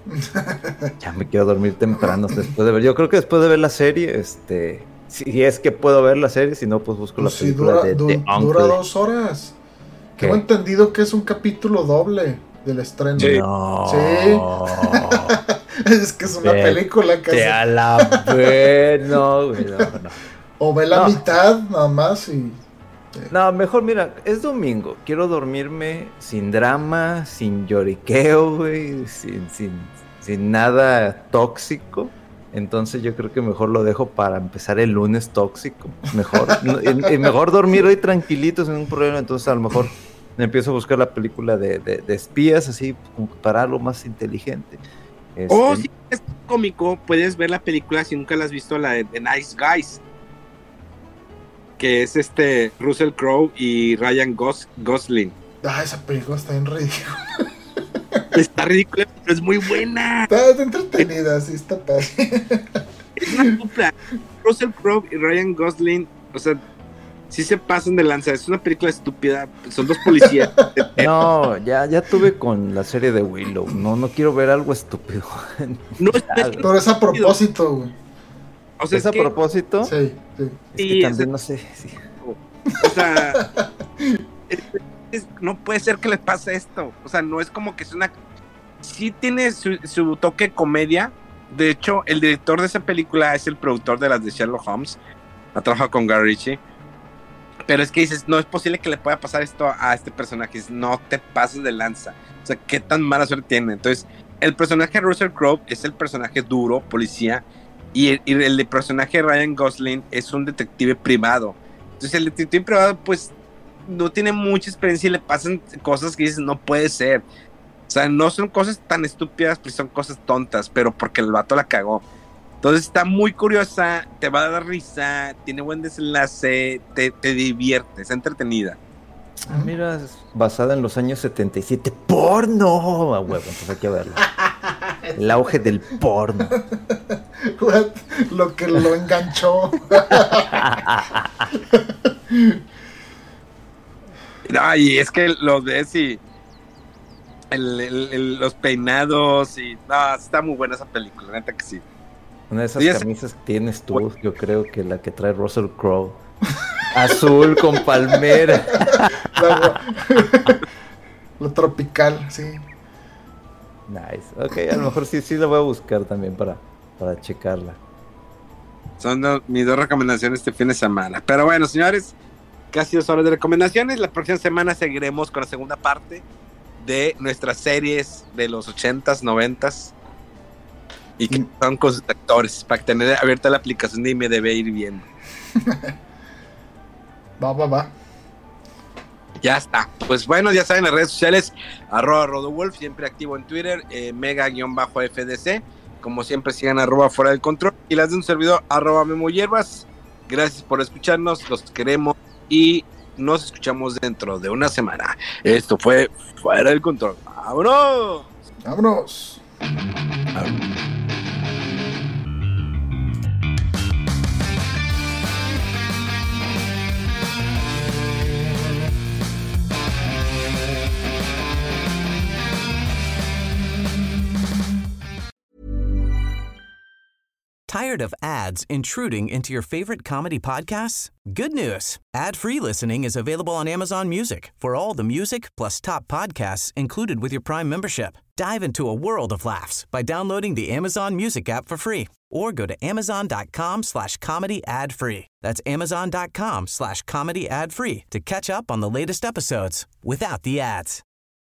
S4: Ya me quiero dormir temprano después de ver. Yo creo que después de ver la serie, si es que puedo ver la serie, si no, pues busco la película de The Uncle.
S3: Dura 2 horas. Tengo entendido que es un capítulo doble del estreno.
S2: Sí.
S4: No.
S3: Sí. Es que es una película casi.
S4: A la vez, no, güey, no.
S3: O ve la mitad nada más y...
S4: No, mejor mira, es domingo. Quiero dormirme sin drama, sin lloriqueo, güey, sin nada tóxico. Entonces yo creo que mejor lo dejo para empezar el lunes tóxico. Mejor dormir hoy tranquilito sin un problema. Entonces a lo mejor me empiezo a buscar la película de espías, así como para algo más inteligente.
S2: O si es cómico, puedes ver la película si nunca la has visto, la de Nice Guys, que es Russell Crowe y Ryan Gosling.
S3: Esa película está bien ridícula.
S2: Está ridícula, pero es muy buena.
S3: Está entretenida, sí, está padre.
S2: Es una dupla. Russell Crowe y Ryan Gosling, o sea, sí se pasan de lanza. Es una película estúpida. Son dos policías.
S4: No, ya tuve con la serie de Willow. No quiero ver algo estúpido.
S2: No,
S3: pero es a propósito, güey.
S2: O sea,
S4: ¿Es a propósito?
S3: Sí.
S4: Es que también no sé. Sí.
S2: O sea, no puede ser que les pase esto. O sea, no es como que es una... Sí tiene su toque de comedia. De hecho, el director de esa película es el productor de las de Sherlock Holmes. Ha trabajado con Guy Ritchie. Pero es que dices, no es posible que le pueda pasar esto a este personaje. No te pases de lanza. O sea, qué tan mala suerte tiene. Entonces, el personaje de Russell Crowe es el personaje duro, policía. Y el personaje de Ryan Gosling es un detective privado. Entonces el detective privado pues no tiene mucha experiencia y le pasan cosas que dices no puede ser. O sea, no son cosas tan estúpidas, pues son cosas tontas, pero porque el vato la cagó. Entonces está muy curiosa, te va a dar risa, tiene buen desenlace, te divierte, es entretenida.
S4: Mira, es basada en los años 77. ¡Porno! A huevo, entonces hay que verlo. El auge del porno.
S3: Lo que lo enganchó.
S2: No, y es que lo ves y los peinados y no, está muy buena esa película, neta que sí.
S4: Una de esas camisas que tienes tú, yo creo que la que trae Russell Crowe. Azul con palmera.
S3: Lo tropical, sí.
S4: Nice. Ok, a lo mejor sí la voy a buscar también para checarla.
S2: Son mis dos recomendaciones este fin de semana. Pero bueno, señores, casi 2 horas de recomendaciones. La próxima semana seguiremos con la segunda parte de nuestras series de los 80s, 90s. Y que son con sus actores, para tener abierta la aplicación de IMDb ir viendo.
S3: Va.
S2: Ya está. Pues bueno, ya saben, las redes sociales, @rodowolf, siempre activo en Twitter, mega_FDC. Como siempre, sigan @fuera del control. Y las de un servidor, @memohierbas. Gracias por escucharnos, los queremos y nos escuchamos dentro de una semana. Esto fue Fuera del Control. ¡Vámonos!
S3: ¡Vámonos!
S1: Tired of ads intruding into your favorite comedy podcasts? Good news. Ad-free listening is available on Amazon Music for all the music plus top podcasts included with your Prime membership. Dive into a world of laughs by downloading the Amazon Music app for free or go to amazon.com/comedy ad free. That's amazon.com/comedy ad free to catch up on the latest episodes without the ads.